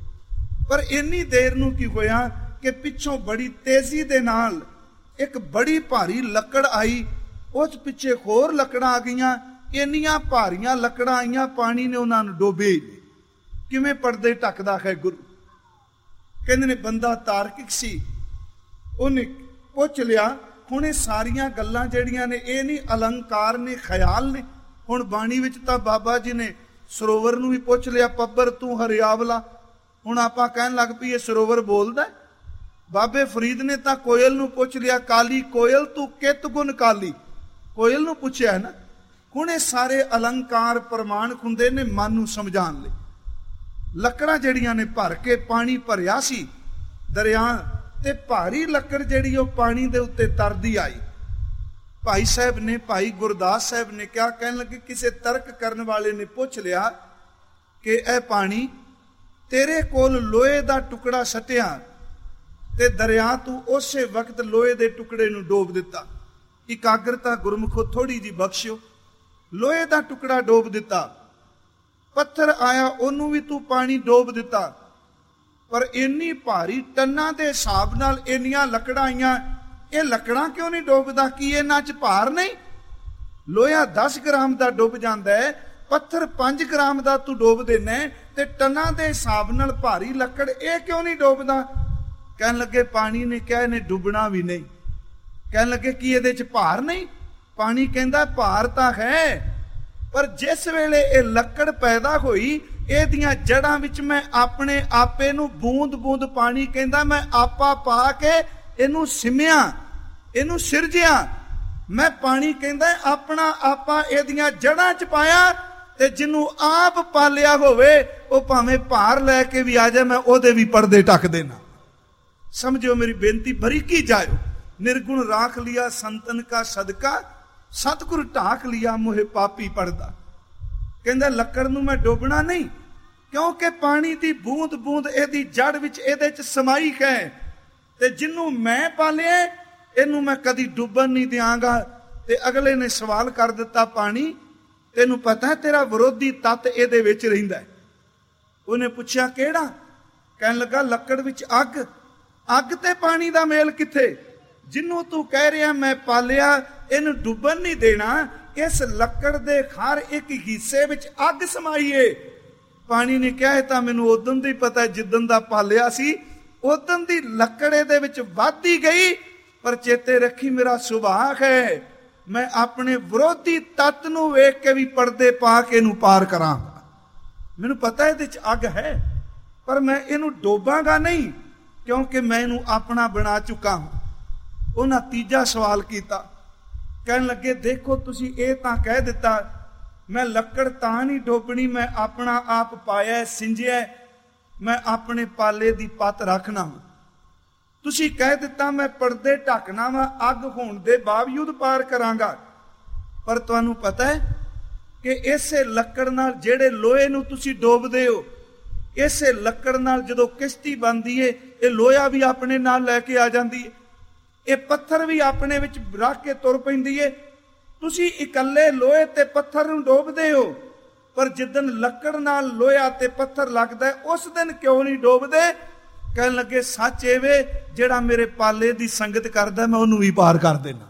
ਪਰ ਇੰਨੀ ਦੇਰ ਨੂੰ ਕੀ ਹੋਇਆ ਕਿ ਪਿੱਛੋਂ ਬੜੀ ਤੇਜ਼ੀ ਦੇ ਨਾਲ ਇੱਕ ਬੜੀ ਭਾਰੀ ਲੱਕੜ ਆਈ, ਉਸ ਪਿੱਛੇ ਹੋਰ ਲੱਕੜਾਂ ਆ ਗਈਆਂ। ਇੰਨੀਆਂ ਭਾਰੀਆਂ ਲੱਕੜਾਂ ਆਈਆਂ, ਪਾਣੀ ਨੇ ਉਹਨਾਂ ਨੂੰ ਡੋਬੇ ਹੀ ਨਹੀਂ। ਕਿਵੇਂ ਪਰਦੇ ਢੱਕਦਾ ਹੈ ਗੁਰੂ। ਕਹਿੰਦੇ ਨੇ ਬੰਦਾ ਤਾਰਕਿਕ ਸੀ, ਉਹਨੇ ਪੁੱਛ ਲਿਆ। ਹੁਣ ਇਹ ਸਾਰੀਆਂ ਗੱਲਾਂ ਜਿਹੜੀਆਂ ਨੇ ਇਹ ਨਹੀਂ ਅਲੰਕਾਰ ਨੇ, ਖਿਆਲ ਨੇ। ਹੁਣ ਬਾਣੀ ਵਿੱਚ ਤਾਂ ਬਾਬਾ ਜੀ ਨੇ ਸਰੋਵਰ ਨੂੰ ਵੀ ਪੁੱਛ ਲਿਆ, ਪੱਬਰ ਤੂੰ ਹਰਿਆਵਲਾ। ਹੁਣ ਆਪਾਂ ਕਹਿਣ ਲੱਗ ਪਈ ਇਹ ਸਰੋਵਰ ਬੋਲਦਾ। ਬਾਬੇ ਫਰੀਦ ਨੇ ਤਾਂ ਕੋਇਲ ਨੂੰ ਪੁੱਛ ਲਿਆ, ਕਾਲੀ ਕੋਇਲ ਤੂੰ ਕਿਤ ਗੁਣ ਕਾਲੀ। ਕੋਇਲ ਨੂੰ ਪੁੱਛਿਆ ਨਾ। ਹੁਣ ਇਹ ਸਾਰੇ ਅਲੰਕਾਰ ਪ੍ਰਮਾਣ ਹੁੰਦੇ ਨੇ ਮਨ ਨੂੰ ਸਮਝਾਉਣ ਲਈ। ਲੱਕੜਾਂ ਜਿਹੜੀਆਂ ਨੇ ਭਰ ਕੇ ਪਾਣੀ ਭਰਿਆ ਸੀ ਦਰਿਆ, ਤੇ ਭਾਰੀ ਲੱਕੜ ਜਿਹੜੀ ਉਹ ਪਾਣੀ ਦੇ ਉੱਤੇ ਤਰਦੀ ਆਈ। ਭਾਈ ਸਾਹਿਬ ਨੇ, ਭਾਈ ਗੁਰਦਾਸ ਸਾਹਿਬ ਨੇ ਕਿਹਾ, ਕਹਿਣ ਲੱਗੇ ਕਿਸੇ ਤਰਕ ਕਰਨ ਵਾਲੇ ਨੇ ਪੁੱਛ ਲਿਆ ਕਿ ਇਹ ਪਾਣੀ ਤੇਰੇ ਕੋਲ ਲੋਹੇ ਦਾ ਟੁਕੜਾ ਸੱਟਿਆ ਤੇ ਦਰਿਆ ਤੂੰ ਉਸੇ ਵਕਤ ਲੋਹੇ ਦੇ ਟੁਕੜੇ ਨੂੰ ਡੋਬ ਦਿੱਤਾ। ਇਕਾਗਰਤਾ ਗੁਰਮੁਖੋ ਥੋੜੀ ਜੀ ਬਖਸ਼ਿਓ। ਲੋਹੇ ਦਾ ਟੁਕੜਾ ਡੋਬ ਦਿੱਤਾ। ਪੱਥਰ ਆਇਆ, ਉਹਨੂੰ ਵੀ ਤੂੰ ਪਾਣੀ ਡੋਬ ਦਿੱਤਾ। ਪਰ ਇੰਨੀ ਭਾਰੀ ਟੰਨਾਂ ਦੇ ਹਿਸਾਬ ਨਾਲ ਇੰਨੀਆਂ ਲੱਕੜਾਂ ਆਈਆਂ, ਇਹ ਲੱਕੜਾਂ ਕਿਉਂ ਨਹੀਂ ਡੋਬਦਾ? ਕੀ ਇਹਨਾਂ 'ਚ ਭਾਰ ਨਹੀਂ? ਲੋਹਾ ਦਸ ਗ੍ਰਾਮ ਦਾ ਡੁੱਬ ਜਾਂਦਾ ਹੈ, ਪੱਥਰ ਪੰਜ ਗ੍ਰਾਮ ਦਾ ਤੂੰ ਡੋਬ ਦੇਣਾ, ਤੇ ਟੰਨਾਂ ਦੇ ਹਿਸਾਬ ਨਾਲ ਭਾਰੀ ਲੱਕੜ ਇਹ ਕਿਉਂ ਨਹੀਂ ਡੋਬਦਾ? ਕਹਿਣ ਲੱਗੇ ਪਾਣੀ ਨੇ ਕਿਹਾ ਇਹਨੇ ਡੁੱਬਣਾ ਵੀ ਨਹੀਂ। ਕਹਿਣ ਲੱਗੇ ਕੀ ਇਹਦੇ 'ਚ ਭਾਰ ਨਹੀਂ? ਪਾਣੀ ਕਹਿੰਦਾ ਭਾਰ ਤਾਂ ਹੈ, ਪਰ ਜਿਸ ਵੇਲੇ ਇਹ ਲੱਕੜ ਪੈਦਾ ਹੋਈ, ਇਹਦੀਆਂ ਜੜਾਂ ਵਿੱਚ ਮੈਂ ਆਪਣੇ ਆਪੇ ਨੂੰ ਬੂੰਦ ਬੂੰਦ ਪਾਣੀ ਕਹਿੰਦਾ ਮੈਂ ਆਪਾ ਪਾ ਕੇ ਇਹਨੂੰ ਸਿਮਿਆ, ਇਹਨੂੰ ਸਿਰਜਿਆ। ਮੈਂ ਪਾਣੀ ਕਹਿੰਦਾ ਆਪਣਾ ਆਪਾ ਇਹਦੀਆਂ ਜੜਾਂ 'ਚ ਪਾਇਆ, ਤੇ ਜਿਹਨੂੰ ਆਪ ਪਾਲਿਆ ਹੋਵੇ ਉਹ ਭਾਵੇਂ ਭਾਰ ਲੈ ਕੇ ਵੀ ਆ ਜਾਏ, ਮੈਂ ਉਹਦੇ ਵੀ ਪਰਦੇ ਢੱਕ ਦੇਣਾ। ਸਮਝਿਓ ਮੇਰੀ ਬੇਨਤੀ, ਬਰੀਕੀ ਜਾਇਓ। ਨਿਰਗੁਣ ਰਾਖ ਲਿਆ ਸੰਤਨ ਕਾ ਸਦਕਾ, ਸਤਿਗੁਰ ਢਾਕ ਲਿਆ ਮੋਹਿ ਪਾਪੀ ਪਰਦਾ। ਕਹਿੰਦਾ ਲੱਕੜ ਨੂੰ ਮੈਂ ਡੋਬਣਾ ਨਹੀਂ, ਕਿਉਂਕਿ ਪਾਣੀ ਦੀ ਬੂੰਦ ਬੂੰਦ ਇਹਦੀ ਜੜ ਵਿੱਚ ਇਹਦੇ 'ਚ ਸਮਾਈ ਹੈ, ਤੇ ਜਿਹਨੂੰ ਮੈਂ ਪਾਲਿਆ ਇਹਨੂੰ ਮੈਂ ਕਦੀ ਡੁੱਬਣ ਨਹੀਂ ਦਿਆਂਗਾ। ਤੇ ਅਗਲੇ ਨੇ ਸਵਾਲ ਕਰ ਦਿੱਤਾ, ਪਾਣੀ ਤੈਨੂੰ ਪਤਾ ਹੈ ਤੇਰਾ ਵਿਰੋਧੀ ਤੱਤ ਇਹਦੇ ਵਿੱਚ ਰਹਿੰਦਾ ਹੈ? ਉਹਨੇ ਪੁੱਛਿਆ ਕਿਹੜਾ? ਕਹਿਣ ਲੱਗਾ ਲੱਕੜ ਵਿੱਚ ਅੱਗ। ਅੱਗ ਤੇ ਪਾਣੀ ਦਾ ਮੇਲ ਕਿੱਥੇ? ਜਿਹਨੂੰ ਤੂੰ ਕਹਿ ਰਿਹਾ ਮੈਂ ਪਾਲਿਆ, ਇਹਨੂੰ ਡੁੱਬਣ ਨਹੀਂ ਦੇਣਾ, ਇਸ ਲੱਕੜ ਦੇ ਹਰ ਇੱਕ ਹਿੱਸੇ ਵਿੱਚ ਅੱਗ ਸਮਾਈਏ। ਪਾਣੀ ਨੇ ਕਿਹਾ ਇਹ ਤਾਂ ਮੈਨੂੰ ਉਦੋਂ ਦਾ ਹੀ ਪਤਾ, ਜਿੱਦਣ ਦਾ ਪਾਲਿਆ ਸੀ ਉਦੋਂ ਦੀ ਲੱਕੜ ਇਹਦੇ ਵਿੱਚ ਵੱਧਦੀ ਗਈ। ਪਰ ਚੇਤੇ ਰੱਖੀ ਮੇਰਾ ਸੁਭਾਅ ਹੈ, ਮੈਂ ਆਪਣੇ ਵਿਰੋਧੀ ਤੱਤ ਨੂੰ ਵੇਖ ਕੇ ਵੀ ਪਰਦੇ ਪਾ ਕੇ ਇਹਨੂੰ ਪਾਰ ਕਰਾਂਗਾ। ਮੈਨੂੰ ਪਤਾ ਇਹਦੇ 'ਚ ਅੱਗ ਹੈ, ਪਰ ਮੈਂ ਇਹਨੂੰ ਡੋਬਾਂਗਾ ਨਹੀਂ, ਕਿਉਂਕਿ ਮੈਂ ਇਹਨੂੰ ਆਪਣਾ ਬਣਾ ਚੁੱਕਾ ਹਾਂ। ਉਹਨਾਂ ਤੀਜਾ ਸਵਾਲ ਕੀਤਾ। ਕਹਿਣ ਲੱਗੇ ਦੇਖੋ ਤੁਸੀਂ ਇਹ ਤਾਂ ਕਹਿ ਦਿੱਤਾ ਮੈਂ ਲੱਕੜ ਤਾਂ ਨਹੀਂ ਡੋਬਣੀ, ਮੈਂ ਆਪਣਾ ਆਪ ਪਾਇਆ ਸਿੰਜਿਆ, ਮੈਂ ਆਪਣੇ ਪਾਲੇ ਦੀ ਪੱਤ ਰੱਖਣਾ। ਤੁਸੀਂ ਕਹਿ ਦਿੱਤਾ ਮੈਂ ਪਰਦੇ ਢੱਕਣਾ ਵਾ, ਅੱਗ ਹੋਣ ਦੇ ਬਾਵਜੂਦ ਪਾਰ ਕਰਾਂਗਾ। ਪਰ ਤੁਹਾਨੂੰ ਪਤਾ ਹੈ ਕਿ ਇਸੇ ਲੱਕੜ ਨਾਲ ਜਿਹੜੇ ਲੋਹੇ ਨੂੰ ਤੁਸੀਂ ਡੋਬਦੇ ਹੋ, ਇਸੇ ਲੱਕੜ ਨਾਲ ਜਦੋਂ ਕਿਸ਼ਤੀ ਬਣਦੀ ਏ, ਇਹ ਲੋਹਾ ਵੀ ਆਪਣੇ ਨਾਲ ਲੈ ਕੇ ਆ ਜਾਂਦੀ ਏ, ਇਹ ਪੱਥਰ ਵੀ ਆਪਣੇ ਵਿੱਚ ਰੱਖ ਕੇ ਤੁਰ ਪੈਂਦੀ ਏ। ਤੁਸੀਂ ਇਕੱਲੇ ਲੋਹੇ ਤੇ ਪੱਥਰ ਨੂੰ ਡੋਬਦੇ ਹੋ, ਪਰ ਜਿੱਦਣ ਲੱਕੜ ਨਾਲ ਲੋਹਾ ਤੇ ਪੱਥਰ ਲੱਗਦਾ ਉਸ ਦਿਨ ਕਿਉਂ ਨਹੀਂ ਡੋਬਦੇ? ਕਹਿਣ ਲੱਗੇ ਸੱਚ ਐਵੇਂ ਜਿਹੜਾ ਮੇਰੇ ਪਾਲੇ ਦੀ ਸੰਗਤ ਕਰਦਾ ਮੈਂ ਉਹਨੂੰ ਵੀ ਪਾਰ ਕਰ ਦੇਣਾ।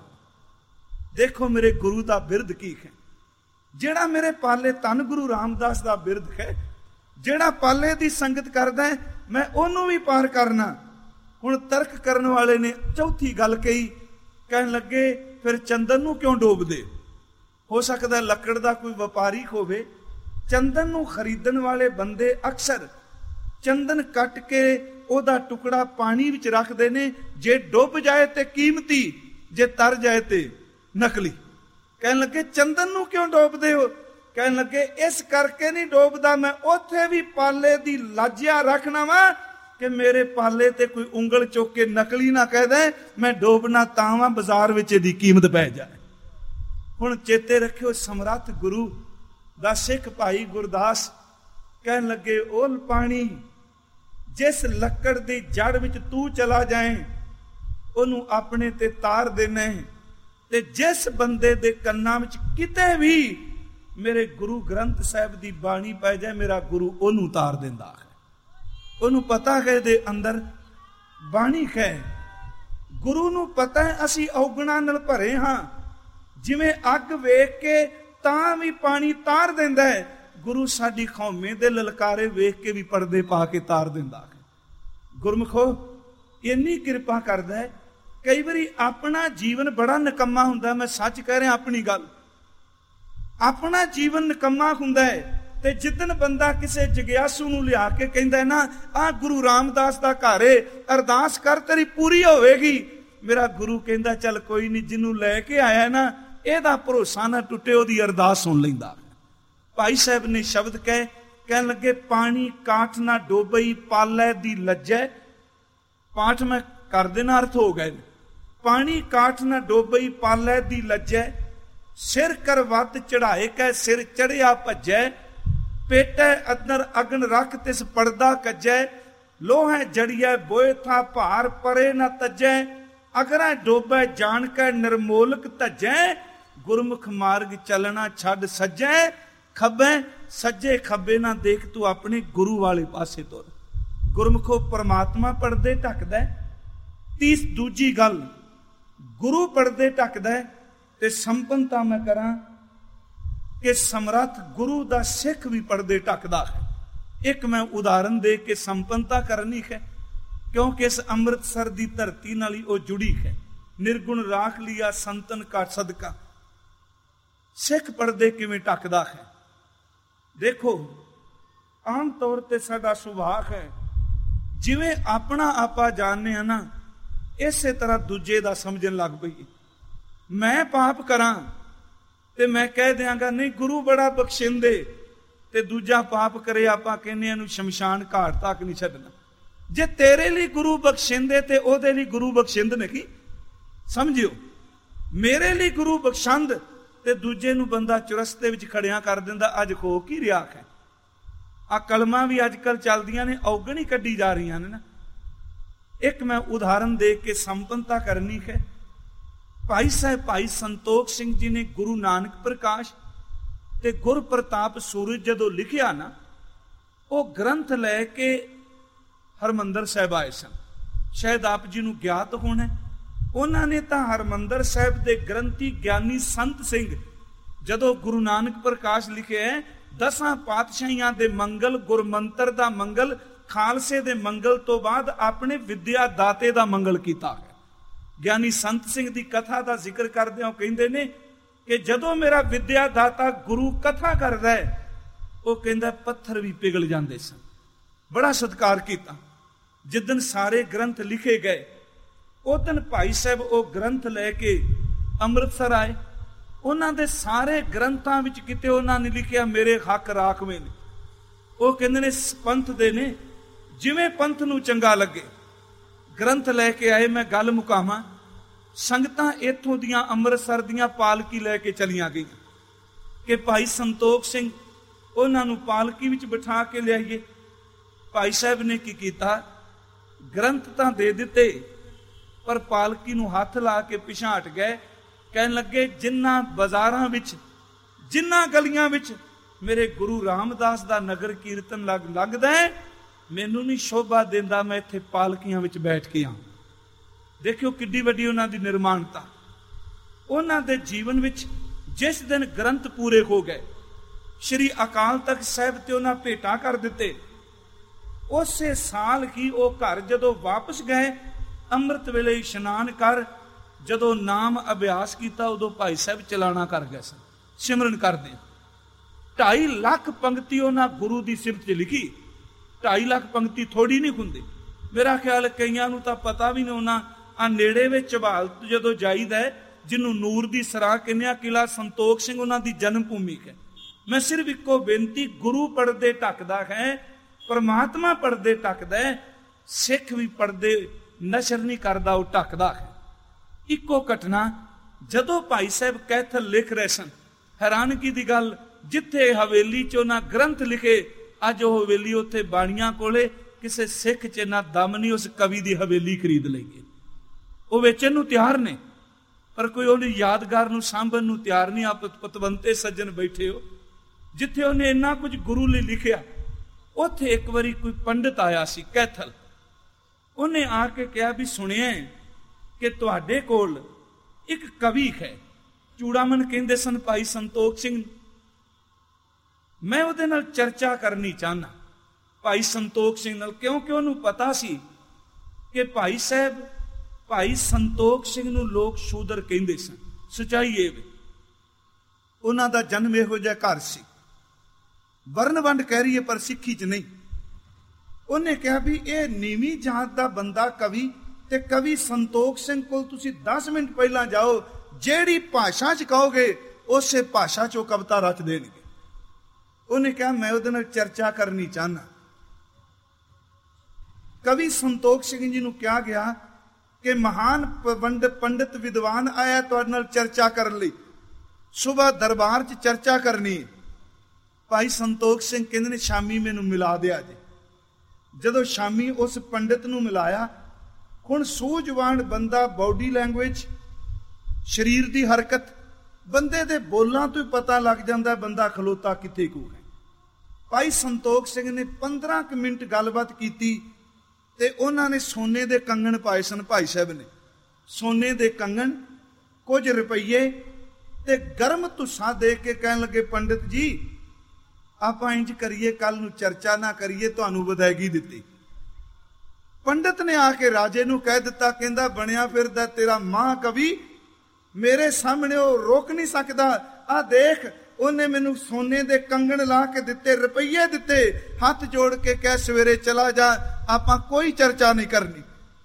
ਦੇਖੋ ਮੇਰੇ ਗੁਰੂ ਦਾ ਬਿਰਧ ਕੀ ਹੈ, ਜਿਹੜਾ ਮੇਰੇ ਪਾਲੇ ਧੰਨ ਗੁਰੂ ਰਾਮਦਾਸ ਦਾ ਬਿਰਧ ਹੈ, ਜਿਹੜਾ ਪਾਲੇ ਦੀ ਸੰਗਤ ਕਰਦਾ ਮੈਂ ਉਹਨੂੰ ਵੀ ਪਾਰ ਕਰਨਾ। ਹੁਣ ਤਰਕ ਕਰਨ ਵਾਲੇ ਨੇ ਚੌਥੀ ਗੱਲ ਕਹੀ, ਕਹਿਣ ਲੱਗੇ ਫਿਰ ਚੰਦਨ ਨੂੰ ਕਿਉਂ ਡੋਬਦੇ? ਹੋ ਸਕਦਾ ਲੱਕੜ ਦਾ ਕੋਈ ਵਪਾਰੀ ਹੋਵੇ, ਚੰਦਨ ਨੂੰ ਖਰੀਦਣ ਵਾਲੇ ਬੰਦੇ ਅਕਸਰ ਚੰਦਨ ਕੱਟ ਕੇ ਉਹਦਾ ਟੁਕੜਾ ਪਾਣੀ ਵਿੱਚ ਰੱਖਦੇ ਨੇ, ਜੇ ਡੁੱਬ ਜਾਏ ਤੇ ਕੀਮਤੀ, ਜੇ ਤਰ ਜਾਏ ਤੇ ਨਕਲੀ। ਕਹਿਣ ਲੱਗੇ ਚੰਦਨ ਨੂੰ ਕਿਉਂ ਡੋਬਦੇ ਹੋ? ਕਹਿਣ ਲੱਗੇ ਇਸ ਕਰਕੇ ਨਹੀਂ ਡੋਬਦਾ, ਮੈਂ ਉੱਥੇ ਵੀ ਪਾਲੇ ਦੀ ਲਾਜਿਆ ਰੱਖਣਾ ਵਾ ਕਿ ਮੇਰੇ ਪਾਲੇ ਤੇ ਕੋਈ ਉਂਗਲ ਚੁੱਕ ਕੇ ਨਕਲੀ ਨਾ ਕਹਿ ਦੇ ਮੈਂ ਡੋਬਣਾ ਤਾਂ ਵਾ, ਬਾਜ਼ਾਰ ਵਿੱਚ ਇਹਦੀ ਕੀਮਤ ਪੈ ਜਾਏ। ਹੁਣ ਚੇਤੇ ਰੱਖਿਓ ਸਮਰੱਥ ਗੁਰੂ ਦਾ ਸਿੱਖ ਭਾਈ ਗੁਰਦਾਸ ਕਹਿਣ ਲੱਗੇ ਓਲ ਪਾਣੀ ਜਿਸ ਲੱਕੜ ਦੀ ਜੜ ਵਿੱਚ ਤੂੰ ਚਲਾ ਜਾਏ, ਉਹਨੂੰ ਆਪਣੇ ਤੇ ਤਾਰ ਦੇਣਾ। ਤੇ ਜਿਸ ਬੰਦੇ ਦੇ ਕੰਨਾਂ ਵਿੱਚ ਕਿਤੇ ਵੀ ਮੇਰੇ ਗੁਰੂ ਗ੍ਰੰਥ ਸਾਹਿਬ ਦੀ ਬਾਣੀ ਪੈ ਜਾਏ, ਮੇਰਾ ਗੁਰੂ ਉਹਨੂੰ ਤਾਰ ਦਿੰਦਾ ਹੈ। ਉਹਨੂੰ ਪਤਾ ਹੈ ਇਹਦੇ ਅੰਦਰ ਬਾਣੀ ਹੈ। ਗੁਰੂ ਨੂੰ ਪਤਾ ਹੈ ਅਸੀਂ ਔਗਣਾਂ ਨਾਲ ਭਰੇ ਹਾਂ। ਜਿਵੇਂ ਅੱਗ ਵੇਖ ਕੇ ਤਾਂ ਵੀ ਪਾਣੀ ਤਾਰ ਦਿੰਦਾ ਹੈ, ਗੁਰੂ ਸਾਡੀ ਖੌਮੇ ਦੇ ਲਲਕਾਰੇ ਵੇਖ ਕੇ ਵੀ ਪਰਦੇ ਪਾ ਕੇ ਤਾਰ ਦਿੰਦਾ ਹੈ। ਗੁਰਮੁਖੋ ਇੰਨੀ ਕਿਰਪਾ ਕਰਦਾ ਹੈ। ਕਈ ਵਾਰੀ ਆਪਣਾ ਜੀਵਨ ਬੜਾ ਨਿਕੰਮਾ ਹੁੰਦਾ, ਮੈਂ ਸੱਚ ਕਹਿ ਰਿਹਾ ਆਪਣੀ ਗੱਲ, ਆਪਣਾ ਜੀਵਨ ਨਿਕੰਮਾ ਹੁੰਦਾ ਹੈ। ਤੇ ਜਿੱਦਣ ਬੰਦਾ ਕਿਸੇ ਜਗਿਆਸੂ ਨੂੰ ਲਿਆ ਕੇ ਕਹਿੰਦਾ ਨਾ ਆਹ ਗੁਰੂ ਰਾਮਦਾਸ ਦਾ ਘਰ ਏ, ਅਰਦਾਸ ਕਰ ਤੇਰੀ ਪੂਰੀ ਹੋਵੇਗੀ, ਮੇਰਾ ਗੁਰੂ ਕਹਿੰਦਾ ਚੱਲ ਕੋਈ ਨਹੀਂ, ਜਿਹਨੂੰ ਲੈ ਕੇ ਆਇਆ ਨਾ ਇਹਦਾ ਭਰੋਸਾ ਨਾ ਟੁੱਟੇ, ਉਹਦੀ ਅਰਦਾਸ ਸੁਣ ਲੈਂਦਾ। ਭਾਈ ਸਾਹਿਬ ਨੇ ਸ਼ਬਦ ਕਹੇ, ਕਹਿਣ ਲੱਗੇ ਪਾਣੀ ਕਾਠ ਨਾ ਡੋਬਈ ਪਾਲੇ ਦੀ ਲੱਜੈ। ਪਾਠ ਮੈਂ ਕਰ ਦੇਣਾ, ਅਰਥ ਹੋ ਗਏ। ਪਾਣੀ ਕਾਠ ਨਾ ਡੋਬਈ ਪਾਲੇ ਦੀ ਲੱਜੈ, ਸਿਰ ਕਰ ਵੱਧ ਚੜਾਏ ਕੈ ਸਿਰ ਚੜਿਆ ਭੱਜੈ, ਪੇਟੈ ਅੰਦਰ ਅਗਨ ਰੱਖ ਤਿਸ ਪਰਦਾ ਕੱਜੈ, ਲੋਹੈ ਜੜੀਐ ਬੋਏ ਥਾ ਭਾਰ ਪਰੇ ਨਾ ਤਜੈ, ਅਗਰੈ ਡੋਬੈ ਜਾਣ ਕੈ ਨਿਰਮੋਲਕ ਧਜੈ, ਗੁਰਮੁਖ ਮਾਰਗ ਚੱਲਣਾ ਛੱਡ ਸੱਜੈ, ਖੱਬੈ ਸੱਜੇ ਖੱਬੇ ਨਾ ਦੇਖ ਤੂੰ ਆਪਣੇ ਗੁਰੂ ਵਾਲੇ ਪਾਸੇ ਤੁਰ। ਗੁਰਮੁਖੋ ਪਰਮਾਤਮਾ ਪਰਦੇ ਢੱਕਦਾ। ਤੀਸ ਦੂਜੀ ਗੱਲ, ਗੁਰੂ ਪਰਦੇ ਢੱਕਦਾ ਤੇ ਸੰਪੰਨਤਾ ਮੈਂ ਕਰਾਂ ਕਿ ਸਮਰੱਥ ਗੁਰੂ ਦਾ ਸਿੱਖ ਵੀ ਪਰਦੇ ਢੱਕਦਾ ਹੈ। ਇੱਕ ਮੈਂ ਉਦਾਹਰਨ ਦੇ ਕੇ ਸੰਪੰਨਤਾ ਕਰਨੀ ਹੈ, ਕਿਉਂਕਿ ਇਸ ਅੰਮ੍ਰਿਤਸਰ ਦੀ ਧਰਤੀ ਨਾਲ ਹੀ ਉਹ ਜੁੜੀ ਹੈ। ਨਿਰਗੁਣ ਰਾਖ ਲਿਆ ਸੰਤਨ ਕਾ ਸਦਕਾ। ਸਿੱਖ ਪਰਦੇ ਕਿਵੇਂ ਢੱਕਦਾ ਹੈ? ਦੇਖੋ, ਆਮ ਤੌਰ ਤੇ ਸਾਡਾ ਸੁਭਾਅ ਹੈ, ਜਿਵੇਂ ਆਪਣਾ ਆਪਾ ਜਾਣਦੇ ਆ ਨਾ, ਇਸੇ ਤਰ੍ਹਾਂ ਦੂਜੇ ਦਾ ਸਮਝਣ ਲੱਗ ਪਈਏ। ਮੈਂ ਪਾਪ ਕਰਾਂ ਤੇ ਮੈਂ ਕਹਿ ਦਿਆਂਗਾ ਨਹੀਂ ਗੁਰੂ ਬੜਾ ਬਖਸ਼ਿੰਦੇ, ਤੇ ਦੂਜਾ ਪਾਪ ਕਰੇ ਆਪਾਂ ਕਹਿੰਦੇ ਇਹਨੂੰ ਸ਼ਮਸ਼ਾਨ ਘਾਟ ਤੱਕ ਨਹੀਂ ਛੱਡਣਾ। ਜੇ ਤੇਰੇ ਲਈ ਗੁਰੂ ਬਖਸ਼ਿੰਦੇ ਤੇ ਉਹਦੇ ਲਈ ਗੁਰੂ ਬਖਸ਼ਿੰਦ ਨਹੀਂ, ਸਮਝਿਓ। ਮੇਰੇ ਲਈ ਗੁਰੂ ਬਖਸ਼ੰਦ ਤੇ ਦੂਜੇ ਨੂੰ ਬੰਦਾ ਚੁਰਸਤੇ ਵਿੱਚ ਖੜਿਆ ਕਰ ਦਿੰਦਾ। ਅੱਜ ਹੋ ਕੀ ਰਿਹਾ ਹੈ? ਆ ਕਲਮਾਂ ਵੀ ਅੱਜ ਕੱਲ ਚੱਲਦੀਆਂ ਨੇ, ਔਗਣ ਹੀ ਕੱਢੀ ਜਾ ਰਹੀਆਂ ਨੇ ਨਾ। ਇੱਕ ਮੈਂ ਉਦਾਹਰਨ ਦੇ ਕੇ ਸੰਪੰਨਤਾ ਕਰਨੀ ਹੈ। ਭਾਈ ਸਾਹਿਬ ਭਾਈ ਸੰਤੋਖ ਸਿੰਘ ਜੀ ਨੇ ਗੁਰੂ ਨਾਨਕ ਪ੍ਰਕਾਸ਼ ਤੇ ਗੁਰ ਪ੍ਰਤਾਪ ਸੂਰਜ ਜਦੋਂ ਲਿਖਿਆ ਨਾ, ਉਹ ਗ੍ਰੰਥ ਲੈ ਕੇ ਹਰਮੰਦਰ ਸਾਹਿਬ ਆਏ ਸਨ। ਸ਼ਾਇਦ ਆਪ ਜੀ ਨੂੰ ਗਿਆਤ ਹੋਣਾ, ਉਹਨਾਂ ਨੇ ਤਾਂ ਹਰਮੰਦਰ ਸਾਹਿਬ ਦੇ ਗ੍ਰੰਥੀ ਗਿਆਨੀ ਸੰਤ ਸਿੰਘ ਜਦੋਂ ਗੁਰੂ ਨਾਨਕ ਪ੍ਰਕਾਸ਼ ਲਿਖਿਆ, ਦਸਾਂ ਪਾਤਸ਼ਾਹੀਆਂ ਦੇ ਮੰਗਲ, ਗੁਰਮੰਤਰ ਦਾ ਮੰਗਲ, ਖਾਲਸੇ ਦੇ ਮੰਗਲ ਤੋਂ ਬਾਅਦ ਆਪਣੇ ਵਿਦਿਆ ਦਾਤੇ ਦਾ ਮੰਗਲ ਕੀਤਾ ਹੈ। ਗਿਆਨੀ ਸੰਤ ਸਿੰਘ ਦੀ ਕਥਾ ਦਾ ਜ਼ਿਕਰ ਕਰਦੇ ਹੋ, ਕਹਿੰਦੇ ਨੇ ਕਿ ਜਦੋਂ ਮੇਰਾ ਵਿਦਿਆ ਦਾਤਾ ਗੁਰੂ ਕਥਾ ਕਰਦਾ ਹੈ, ਉਹ ਕਹਿੰਦਾ ਪੱਥਰ ਵੀ ਪਿਘਲ ਜਾਂਦੇ ਸਨ। ਬੜਾ ਸਤਿਕਾਰ ਕੀਤਾ। ਜਿੱਦਣ ਸਾਰੇ ਗ੍ਰੰਥ ਲਿਖੇ ਗਏ, ਉਹ ਦਿਨ ਭਾਈ ਸਾਹਿਬ ਉਹ ਗ੍ਰੰਥ ਲੈ ਕੇ ਅੰਮ੍ਰਿਤਸਰ ਆਏ। ਉਹਨਾਂ ਦੇ ਸਾਰੇ ਗ੍ਰੰਥਾਂ ਵਿੱਚ ਕਿਤੇ ਉਹਨਾਂ ਨੇ ਲਿਖਿਆ ਮੇਰੇ ਹੱਕ ਰਾਖਵੇਂ ਨੇ। ਉਹ ਕਹਿੰਦੇ ਨੇ ਪੰਥ ਦੇ ਨੇ, ਜਿਵੇਂ ਪੰਥ ਨੂੰ ਚੰਗਾ ਲੱਗੇ। ਗ੍ਰੰਥ ਲੈ ਕੇ ਆਏ। ਮੈਂ ਗੱਲ ਮੁਕਾਵਾਂ, ਸੰਗਤਾਂ ਇੱਥੋਂ ਦੀਆਂ ਅੰਮ੍ਰਿਤਸਰ ਦੀਆਂ ਪਾਲਕੀ ਲੈ ਕੇ ਚਲੀਆਂ ਗਈਆਂ ਕਿ ਭਾਈ ਸੰਤੋਖ ਸਿੰਘ ਉਹਨਾਂ ਨੂੰ ਪਾਲਕੀ ਵਿੱਚ ਬਿਠਾ ਕੇ ਲਿਆਈਏ। ਭਾਈ ਸਾਹਿਬ ਨੇ ਕੀ ਕੀਤਾ, ਗ੍ਰੰਥ ਤਾਂ ਦੇ ਦਿੱਤੇ, ਪਰ ਪਾਲਕੀ ਨੂੰ ਹੱਥ ਲਾ ਕੇ ਪਿਛਾਂਹ ਹਟ ਗਏ। ਕਹਿਣ ਲੱਗੇ ਜਿੰਨਾ ਬਾਜ਼ਾਰਾਂ ਵਿੱਚ, ਜਿੰਨਾ ਗਲੀਆਂ ਵਿੱਚ ਮੇਰੇ ਗੁਰੂ ਰਾਮਦਾਸ ਦਾ ਨਗਰ ਕੀਰਤਨ ਲੱਗ ਲੱਗਦਾ ਹੈ, ਮੈਨੂੰ ਨਹੀਂ ਸ਼ੋਭਾ ਦਿੰਦਾ ਮੈਂ ਇੱਥੇ ਪਾਲਕੀਆਂ ਵਿੱਚ ਬੈਠ ਕੇ ਆਵਾਂ। ਦੇਖਿਓ ਕਿੱਡੀ ਵੱਡੀ ਉਹਨਾਂ ਦੀ ਨਿਰਮਾਣਤਾ। ਉਹਨਾਂ ਦੇ ਜੀਵਨ ਵਿੱਚ ਜਿਸ ਦਿਨ ਗ੍ਰੰਥ ਪੂਰੇ ਹੋ ਗਏ, ਸ਼੍ਰੀ ਅਕਾਲ ਤਖਤ ਸਾਹਿਬ ਤੇ ਉਹਨਾਂ ਭੇਟਾ ਕਰ ਦਿੱਤੇ। ਉਸੇ ਸਾਲ ਹੀ ਉਹ ਘਰ ਜਦੋਂ ਵਾਪਸ ਗਏ, ਅੰਮ੍ਰਿਤ ਵੇਲੇ ਇਸ਼ਨਾਨ ਕਰ ਜਦੋਂ ਨਾਮ ਅਭਿਆਸ ਕੀਤਾ, ਉਦੋਂ ਭਾਈ ਸਾਹਿਬ ਚਲਾਣਾ ਕਰ ਗਏ ਸਨ ਸਿਮਰਨ ਕਰਦੇ। ਢਾਈ ਲੱਖ ਪੰਕਤੀ ਉਹਨਾਂ ਗੁਰੂ ਦੀ ਸਿਫਤ 'ਚ ਲਿਖੀ। ਢਾਈ ਲੱਖ ਪੰਕਤੀ ਥੋੜੀ ਨਹੀਂ ਹੁੰਦੀ। ਮੇਰਾ ਖਿਆਲ ਕਈਆਂ ਨੂੰ ਤਾਂ ਪਤਾ ਵੀ ਨਹੀਂ। ਉਹਨਾਂ ਆ ਨੇੜੇ ਵਿੱਚ ਝਬਾਲ ਜਦੋਂ ਜਾਈਦਾ, ਜਿਹਨੂੰ ਨੂਰ ਦੀ ਸਰਾਂ ਕਹਿੰਦੇ ਆ, ਕਿਲਾ ਸੰਤੋਖ ਸਿੰਘ ਉਹਨਾਂ ਦੀ ਜਨਮ ਭੂਮੀ ਹੈ। ਮੈਂ ਸਿਰਫ ਇੱਕੋ ਬੇਨਤੀ, ਗੁਰੂ ਪਰਦੇ ਢੱਕਦਾ ਹੈ, ਪਰਮਾਤਮਾ ਪਰਦੇ ਢੱਕਦਾ ਹੈ, ਸਿੱਖ ਵੀ ਪਰਦੇ ਨਸ਼ਰ ਨਹੀਂ ਕਰਦਾ, ਉਹ ਢੱਕਦਾ ਹੈ। ਇੱਕੋ ਘਟਨਾ, ਜਦੋਂ ਭਾਈ ਸਾਹਿਬ ਕੈਥਲ ਲਿਖ ਰਹੇ ਸਨ, ਹੈਰਾਨਗੀ ਦੀ ਗੱਲ, ਜਿੱਥੇ ਹਵੇਲੀ 'ਚ ਉਹਨਾਂ ਗ੍ਰੰਥ ਲਿਖੇ, ਅੱਜ ਉਹ ਹਵੇਲੀ ਉੱਥੇ ਬਾਣੀਆਂ ਕੋਲੇ, ਕਿਸੇ ਸਿੱਖ 'ਚ ਨਾ ਦਮ ਨਹੀਂ ਉਸ ਕਵੀ ਦੀ ਹਵੇਲੀ ਖਰੀਦ ਲਈਏ। ਉਹ ਵੇਚਣ ਨੂੰ ਤਿਆਰ ਨੇ, ਪਰ ਕੋਈ ਉਹਦੀ ਯਾਦਗਾਰ ਨੂੰ ਸਾਂਭਣ ਨੂੰ ਤਿਆਰ ਨਹੀਂ। ਆਪ ਪਤਵੰਤੇ ਸੱਜਣ ਬੈਠੇ ਹੋ। ਜਿੱਥੇ ਉਹਨੇ ਇੰਨਾ ਕੁਝ ਗੁਰੂ ਲਈ ਲਿਖਿਆ, ਉੱਥੇ ਇੱਕ ਵਾਰੀ ਕੋਈ ਪੰਡਿਤ ਆਇਆ ਸੀ ਕੈਥਲ। ਉਹਨੇ ਆ ਕੇ ਕਿਹਾ ਵੀ ਸੁਣਿਆ ਕਿ ਤੁਹਾਡੇ ਕੋਲ ਇੱਕ ਕਵੀ ਹੈ, ਚੂੜਾਮਨ ਕਹਿੰਦੇ ਸਨ ਭਾਈ ਸੰਤੋਖ ਸਿੰਘ। ਮੈਂ ਉਹਦੇ ਨਾਲ ਚਰਚਾ ਕਰਨੀ ਚਾਹੁੰਦਾ, ਭਾਈ ਸੰਤੋਖ ਸਿੰਘ ਨਾਲ, ਕਿਉਂਕਿ ਉਹਨੂੰ ਪਤਾ ਸੀ ਕਿ ਭਾਈ ਸਾਹਿਬ ਭਾਈ ਸੰਤੋਖ ਸਿੰਘ ਨੂੰ ਲੋਕ ਸ਼ੂਦਰ ਕਹਿੰਦੇ ਸਨ। ਸੱਚਾਈ ਇਹ ਵੇ, ਉਹਨਾਂ ਦਾ ਜਨਮ ਇਹੋ ਜਿਹਾ ਘਰ ਸੀ, ਵਰਨ ਵੰਡ ਕਹਿ ਰਹੀਏ ਪਰ ਸਿੱਖੀ ਚ ਨਹੀਂ। ਉਹਨੇ ਕਿਹਾ ਵੀ ਇਹ ਨੀਵੀਂ ਜਾਤ ਦਾ ਬੰਦਾ ਕਵੀ, ਤੇ ਕਵੀ ਸੰਤੋਖ ਸਿੰਘ ਕੋਲ ਤੁਸੀਂ ਦਸ ਮਿੰਟ ਪਹਿਲਾਂ ਜਾਓ, ਜਿਹੜੀ ਭਾਸ਼ਾ ਚ ਕਹੋਗੇ ਉਸੇ ਭਾਸ਼ਾ ਚੋਂ ਕਵਿਤਾ ਰਚ ਦੇਣਗੇ। ਉਹਨੇ ਕਿਹਾ ਮੈਂ ਉਹਦੇ ਨਾਲ ਚਰਚਾ ਕਰਨੀ ਚਾਹੁੰਦਾ। ਕਵੀ ਸੰਤੋਖ ਸਿੰਘ ਜੀ ਨੂੰ ਕਿਹਾ ਗਿਆ ਕਿ ਮਹਾਨ ਪੰਡਿਤ ਵਿਦਵਾਨ ਆਇਆ ਤੁਹਾਡੇ ਨਾਲ ਚਰਚਾ ਕਰਨ ਲਈ, ਸੁਬਾਹ ਦਰਬਾਰ ਚ ਚਰਚਾ ਕਰਨੀ ਹੈ। ਭਾਈ ਸੰਤੋਖ ਸਿੰਘ ਕਹਿੰਦੇ ਨੇ ਸ਼ਾਮੀ ਮੈਨੂੰ ਮਿਲਾ ਦਿਆ ਜੇ। ਜਦੋਂ ਸ਼ਾਮੀ ਉਸ ਪੰਡਿਤ ਨੂੰ ਮਿਲਾਇਆ, ਹੁਣ ਸੂਝਵਾਨ ਬੰਦਾ, ਬਾਡੀ ਲੈਂਗੁਏਜ, ਸਰੀਰ ਦੀ ਹਰਕਤ, ਬੰਦੇ ਦੇ ਬੋਲਾਂ ਤੋਂ ਹੀ ਪਤਾ ਲੱਗ ਜਾਂਦਾ ਬੰਦਾ ਖਲੋਤਾ ਕਿੱਥੇ ਕੋ ਹੈ। ਭਾਈ ਸੰਤੋਖ ਸਿੰਘ ਨੇ ਪੰਦਰਾਂ ਕੁ ਮਿੰਟ ਗੱਲਬਾਤ ਕੀਤੀ ਤੇ ਉਹਨਾਂ ਨੇ ਸੋਨੇ ਦੇ ਕੰਗਣ ਪਾਏ ਸਨ। ਭਾਈ ਸਾਹਿਬ ਨੇ ਸੋਨੇ ਦੇ ਕੰਗਣ, ਕੁਝ ਰੁਪਈਏ ਤੇ ਗਰਮ ਧੁੱਸਾਂ ਦੇ ਕੇ ਕਹਿਣ ਲੱਗੇ ਪੰਡਿਤ ਜੀ ਆਪਾਂ ਇੰਜ ਕਰੀਏ, ਕੱਲ ਨੂੰ ਚਰਚਾ ਨਾ ਕਰੀਏ, ਤੁਹਾਨੂੰ ਵਿਦਾਇਗੀ ਦਿੱਤੀ। ਪੰਡਿਤ ਨੇ ਆ ਕੇ ਰਾਜੇ ਨੂੰ ਕਹਿ ਦਿੱਤਾ, ਕਹਿੰਦਾ ਬਣਿਆ ਫਿਰਦਾ ਤੇਰਾ ਮਾਂ ਕਵੀ, ਮੇਰੇ ਸਾਹਮਣੇ ਉਹ ਰੋਕ ਨਹੀਂ ਸਕਦਾ। ਆ ਦੇਖ, ਉਹਨੇ ਮੈਨੂੰ ਸੋਨੇ ਦੇ ਕੰਗਣ ਲਾ ਕੇ ਦਿੱਤੇ, ਰੁਪਈਏ ਦਿੱਤੇ, ਹੱਥ ਜੋੜ ਕੇ ਕਹਿ ਸਵੇਰੇ ਚਲਾ ਜਾ, ਆਪਾਂ ਕੋਈ ਚਰਚਾ ਨਹੀਂ ਕਰਨੀ।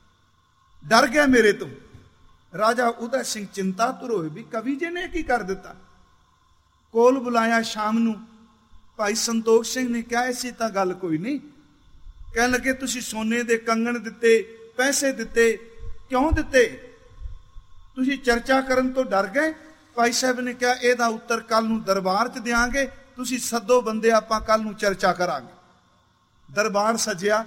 ਡਰ ਗਿਆ ਮੇਰੇ ਤੋਂ। ਰਾਜਾ ਉਦੈ ਸਿੰਘ ਚਿੰਤਾਤੁਰ ਹੋਏ ਵੀ ਕਵੀ ਜੀ ਨੇ ਕੀ ਕਰ ਦਿੱਤਾ। ਕੋਲ ਬੁਲਾਇਆ ਸ਼ਾਮ ਨੂੰ। ਭਾਈ ਸੰਤੋਖ ਸਿੰਘ ਨੇ ਕਿਹਾ ਐਸੀ ਤਾਂ ਗੱਲ ਕੋਈ ਨਹੀਂ। ਕਹਿਣ ਲੱਗੇ ਤੁਸੀਂ ਸੋਨੇ ਦੇ ਕੰਗਣ ਦਿੱਤੇ, ਪੈਸੇ ਦਿੱਤੇ, ਕਿਉਂ ਦਿੱਤੇ? ਤੁਸੀਂ ਚਰਚਾ ਕਰਨ ਤੋਂ ਡਰ ਗਏ? ਭਾਈ ਸਾਹਿਬ ਨੇ ਕਿਹਾ ਇਹਦਾ ਉੱਤਰ ਕੱਲ ਨੂੰ ਦਰਬਾਰ 'ਚ ਦਿਆਂਗੇ, ਤੁਸੀਂ ਸੱਦੋ ਬੰਦੇ, ਆਪਾਂ ਕੱਲ ਨੂੰ ਚਰਚਾ ਕਰਾਂਗੇ। ਦਰਬਾਰ ਸਜਿਆ,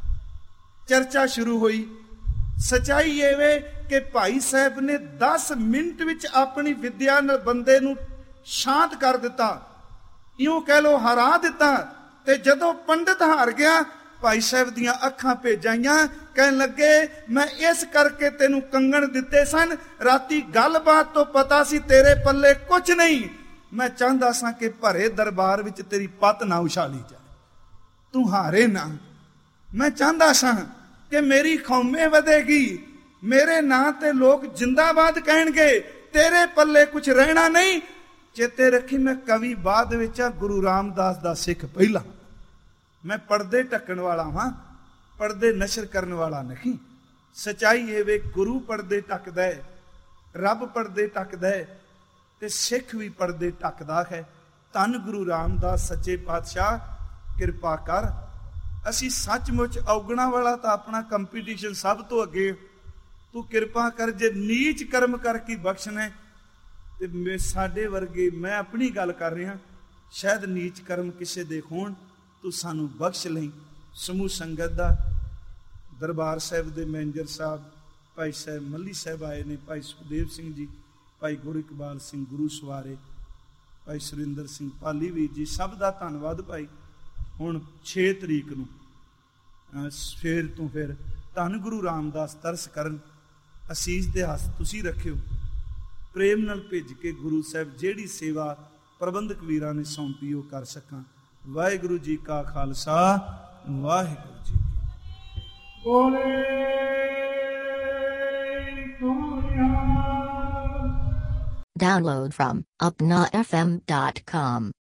ਚਰਚਾ ਸ਼ੁਰੂ ਹੋਈ। ਸਚਾਈ ਇਹ ਵੇ ਕਿ ਭਾਈ ਸਾਹਿਬ ਨੇ ਦਸ ਮਿੰਟ ਵਿੱਚ ਆਪਣੀ ਵਿਦਿਆ ਨਾਲ ਬੰਦੇ ਨੂੰ ਸ਼ਾਂਤ ਕਰ ਦਿੱਤਾ, ਇਉਂ ਕਹਿ ਲੋ ਹਰਾ ਦਿੱਤਾ। ਤੇ ਜਦੋਂ ਪੰਡਿਤ ਹਾਰ ਗਿਆ, ਭਾਈ ਸਾਹਿਬ ਦੀਆਂ ਅੱਖਾਂ ਭੇਜਾਈਆਂ, ਕਹਿਣ ਲੱਗੇ ਮੈਂ ਇਸ ਕਰਕੇ ਤੈਨੂੰ ਕੰਗਣ ਦਿੱਤੇ ਸਨ, ਰਾਤੀ ਗੱਲਬਾਤ ਤੋਂ ਪਤਾ ਸੀ ਤੇਰੇ ਪੱਲੇ ਕੁਝ ਨਹੀਂ। ਮੈਂ ਚਾਹੁੰਦਾ ਸਾਂ ਕਿ ਭਰੇ ਦਰਬਾਰ ਵਿੱਚ ਤੇਰੀ ਪੱਤ ਨਾ ਉਛਾਲੀ ਜਾਏ, ਤੂੰ ਹਾਰੇ ਨਾ। ਮੈਂ ਚਾਹੁੰਦਾ ਸਾਂ ਕਿ ਮੇਰੀ ਕੌਮੇ ਵਧੇਗੀ, ਮੇਰੇ ਨਾਂ ਤੇ ਲੋਕ ਜਿੰਦਾਬਾਦ ਕਹਿਣਗੇ, ਤੇਰੇ ਪੱਲੇ ਕੁਝ ਰਹਿਣਾ ਨਹੀਂ। ਚੇਤੇ ਰੱਖੀ, ਮੈਂ ਕਵੀ ਬਾਅਦ ਵਿੱਚ ਆ, ਗੁਰੂ ਰਾਮਦਾਸ ਦਾ ਸਿੱਖ ਪਹਿਲਾਂ। ਮੈਂ ਪਰਦੇ ਢੱਕਣ ਵਾਲਾ ਹਾਂ, ਪਰਦੇ ਨਸ਼ਰ ਕਰਨ ਵਾਲਾ ਨਹੀਂ। ਸਚਾਈ ਇਹ ਵੇ, ਗੁਰੂ ਪਰਦੇ ਢੱਕਦਾ ਹੈ, ਰੱਬ ਪਰਦੇ ਢੱਕਦਾ ਹੈ, ਤੇ ਸਿੱਖ ਵੀ ਪਰਦੇ ਢੱਕਦਾ ਹੈ। ਧੰਨ ਗੁਰੂ ਰਾਮਦਾਸ ਸੱਚੇ ਪਾਤਸ਼ਾਹ, ਕਿਰਪਾ ਕਰ। ਅਸੀਂ ਸੱਚਮੁੱਚ ਔਗਣਾ ਵਾਲਾ ਤਾਂ ਆਪਣਾ ਕੰਪੀਟੀਸ਼ਨ ਸਭ ਤੋਂ ਅੱਗੇ। ਤੂੰ ਕਿਰਪਾ ਕਰ, ਜੇ ਨੀਚ ਕਰਮ ਕਰਕੇ ਬਖਸ਼ਣਾ ਤੇ ਮੈਂ ਸਾਡੇ ਵਰਗੇ, ਮੈਂ ਆਪਣੀ ਗੱਲ ਕਰ ਰਿਹਾ, ਸ਼ਾਇਦ ਨੀਚ ਕਰਮ ਕਿਸੇ ਦੇ ਹੋਣ, ਤੂੰ ਸਾਨੂੰ ਬਖਸ਼ ਲਈ। ਸਮੂਹ ਸੰਗਤ ਦਾ, ਦਰਬਾਰ ਸਾਹਿਬ ਦੇ ਮੈਨੇਜਰ ਸਾਹਿਬ ਭਾਈ ਸਾਹਿਬ ਮੱਲੀ ਸਾਹਿਬ ਆਏ ਨੇ, ਭਾਈ ਸੁਖਦੇਵ ਸਿੰਘ ਜੀ, ਭਾਈ ਗੁਰੂ ਇਕਬਾਲ ਸਿੰਘ ਗੁਰੂ ਸਵਾਰੇ, ਭਾਈ ਸੁਰਿੰਦਰ ਸਿੰਘ ਪਾਲੀ ਵੀਰ ਜੀ, ਸਭ ਦਾ ਧੰਨਵਾਦ ਭਾਈ। ਹੁਣ ਛੇ ਤਰੀਕ ਨੂੰ ਫੇਰ ਤੋਂ ਫਿਰ ਧੰਨ ਗੁਰੂ ਰਾਮਦਾਸ ਤਰਸ ਕਰਨ, ਅਸੀਸ ਦੇ ਹੱਥ ਤੁਸੀਂ ਰੱਖਿਓ, ਪ੍ਰੇਮ ਨਾਲ ਭੇਜ ਕੇ ਗੁਰੂ ਸਾਹਿਬ ਜਿਹੜੀ ਸੇਵਾ ਪ੍ਰਬੰਧਕ ਵੀਰਾਂ ਨੇ ਸੌਂਪੀ ਉਹ ਕਰ ਸਕਾਂ। ਵਾਹਿਗੁਰੂ ਜੀ ਕਾ ਖਾਲਸਾ, ਵਾਹਿਗੁਰੂ ਜੀ ਕੀ Download from upna f m dot com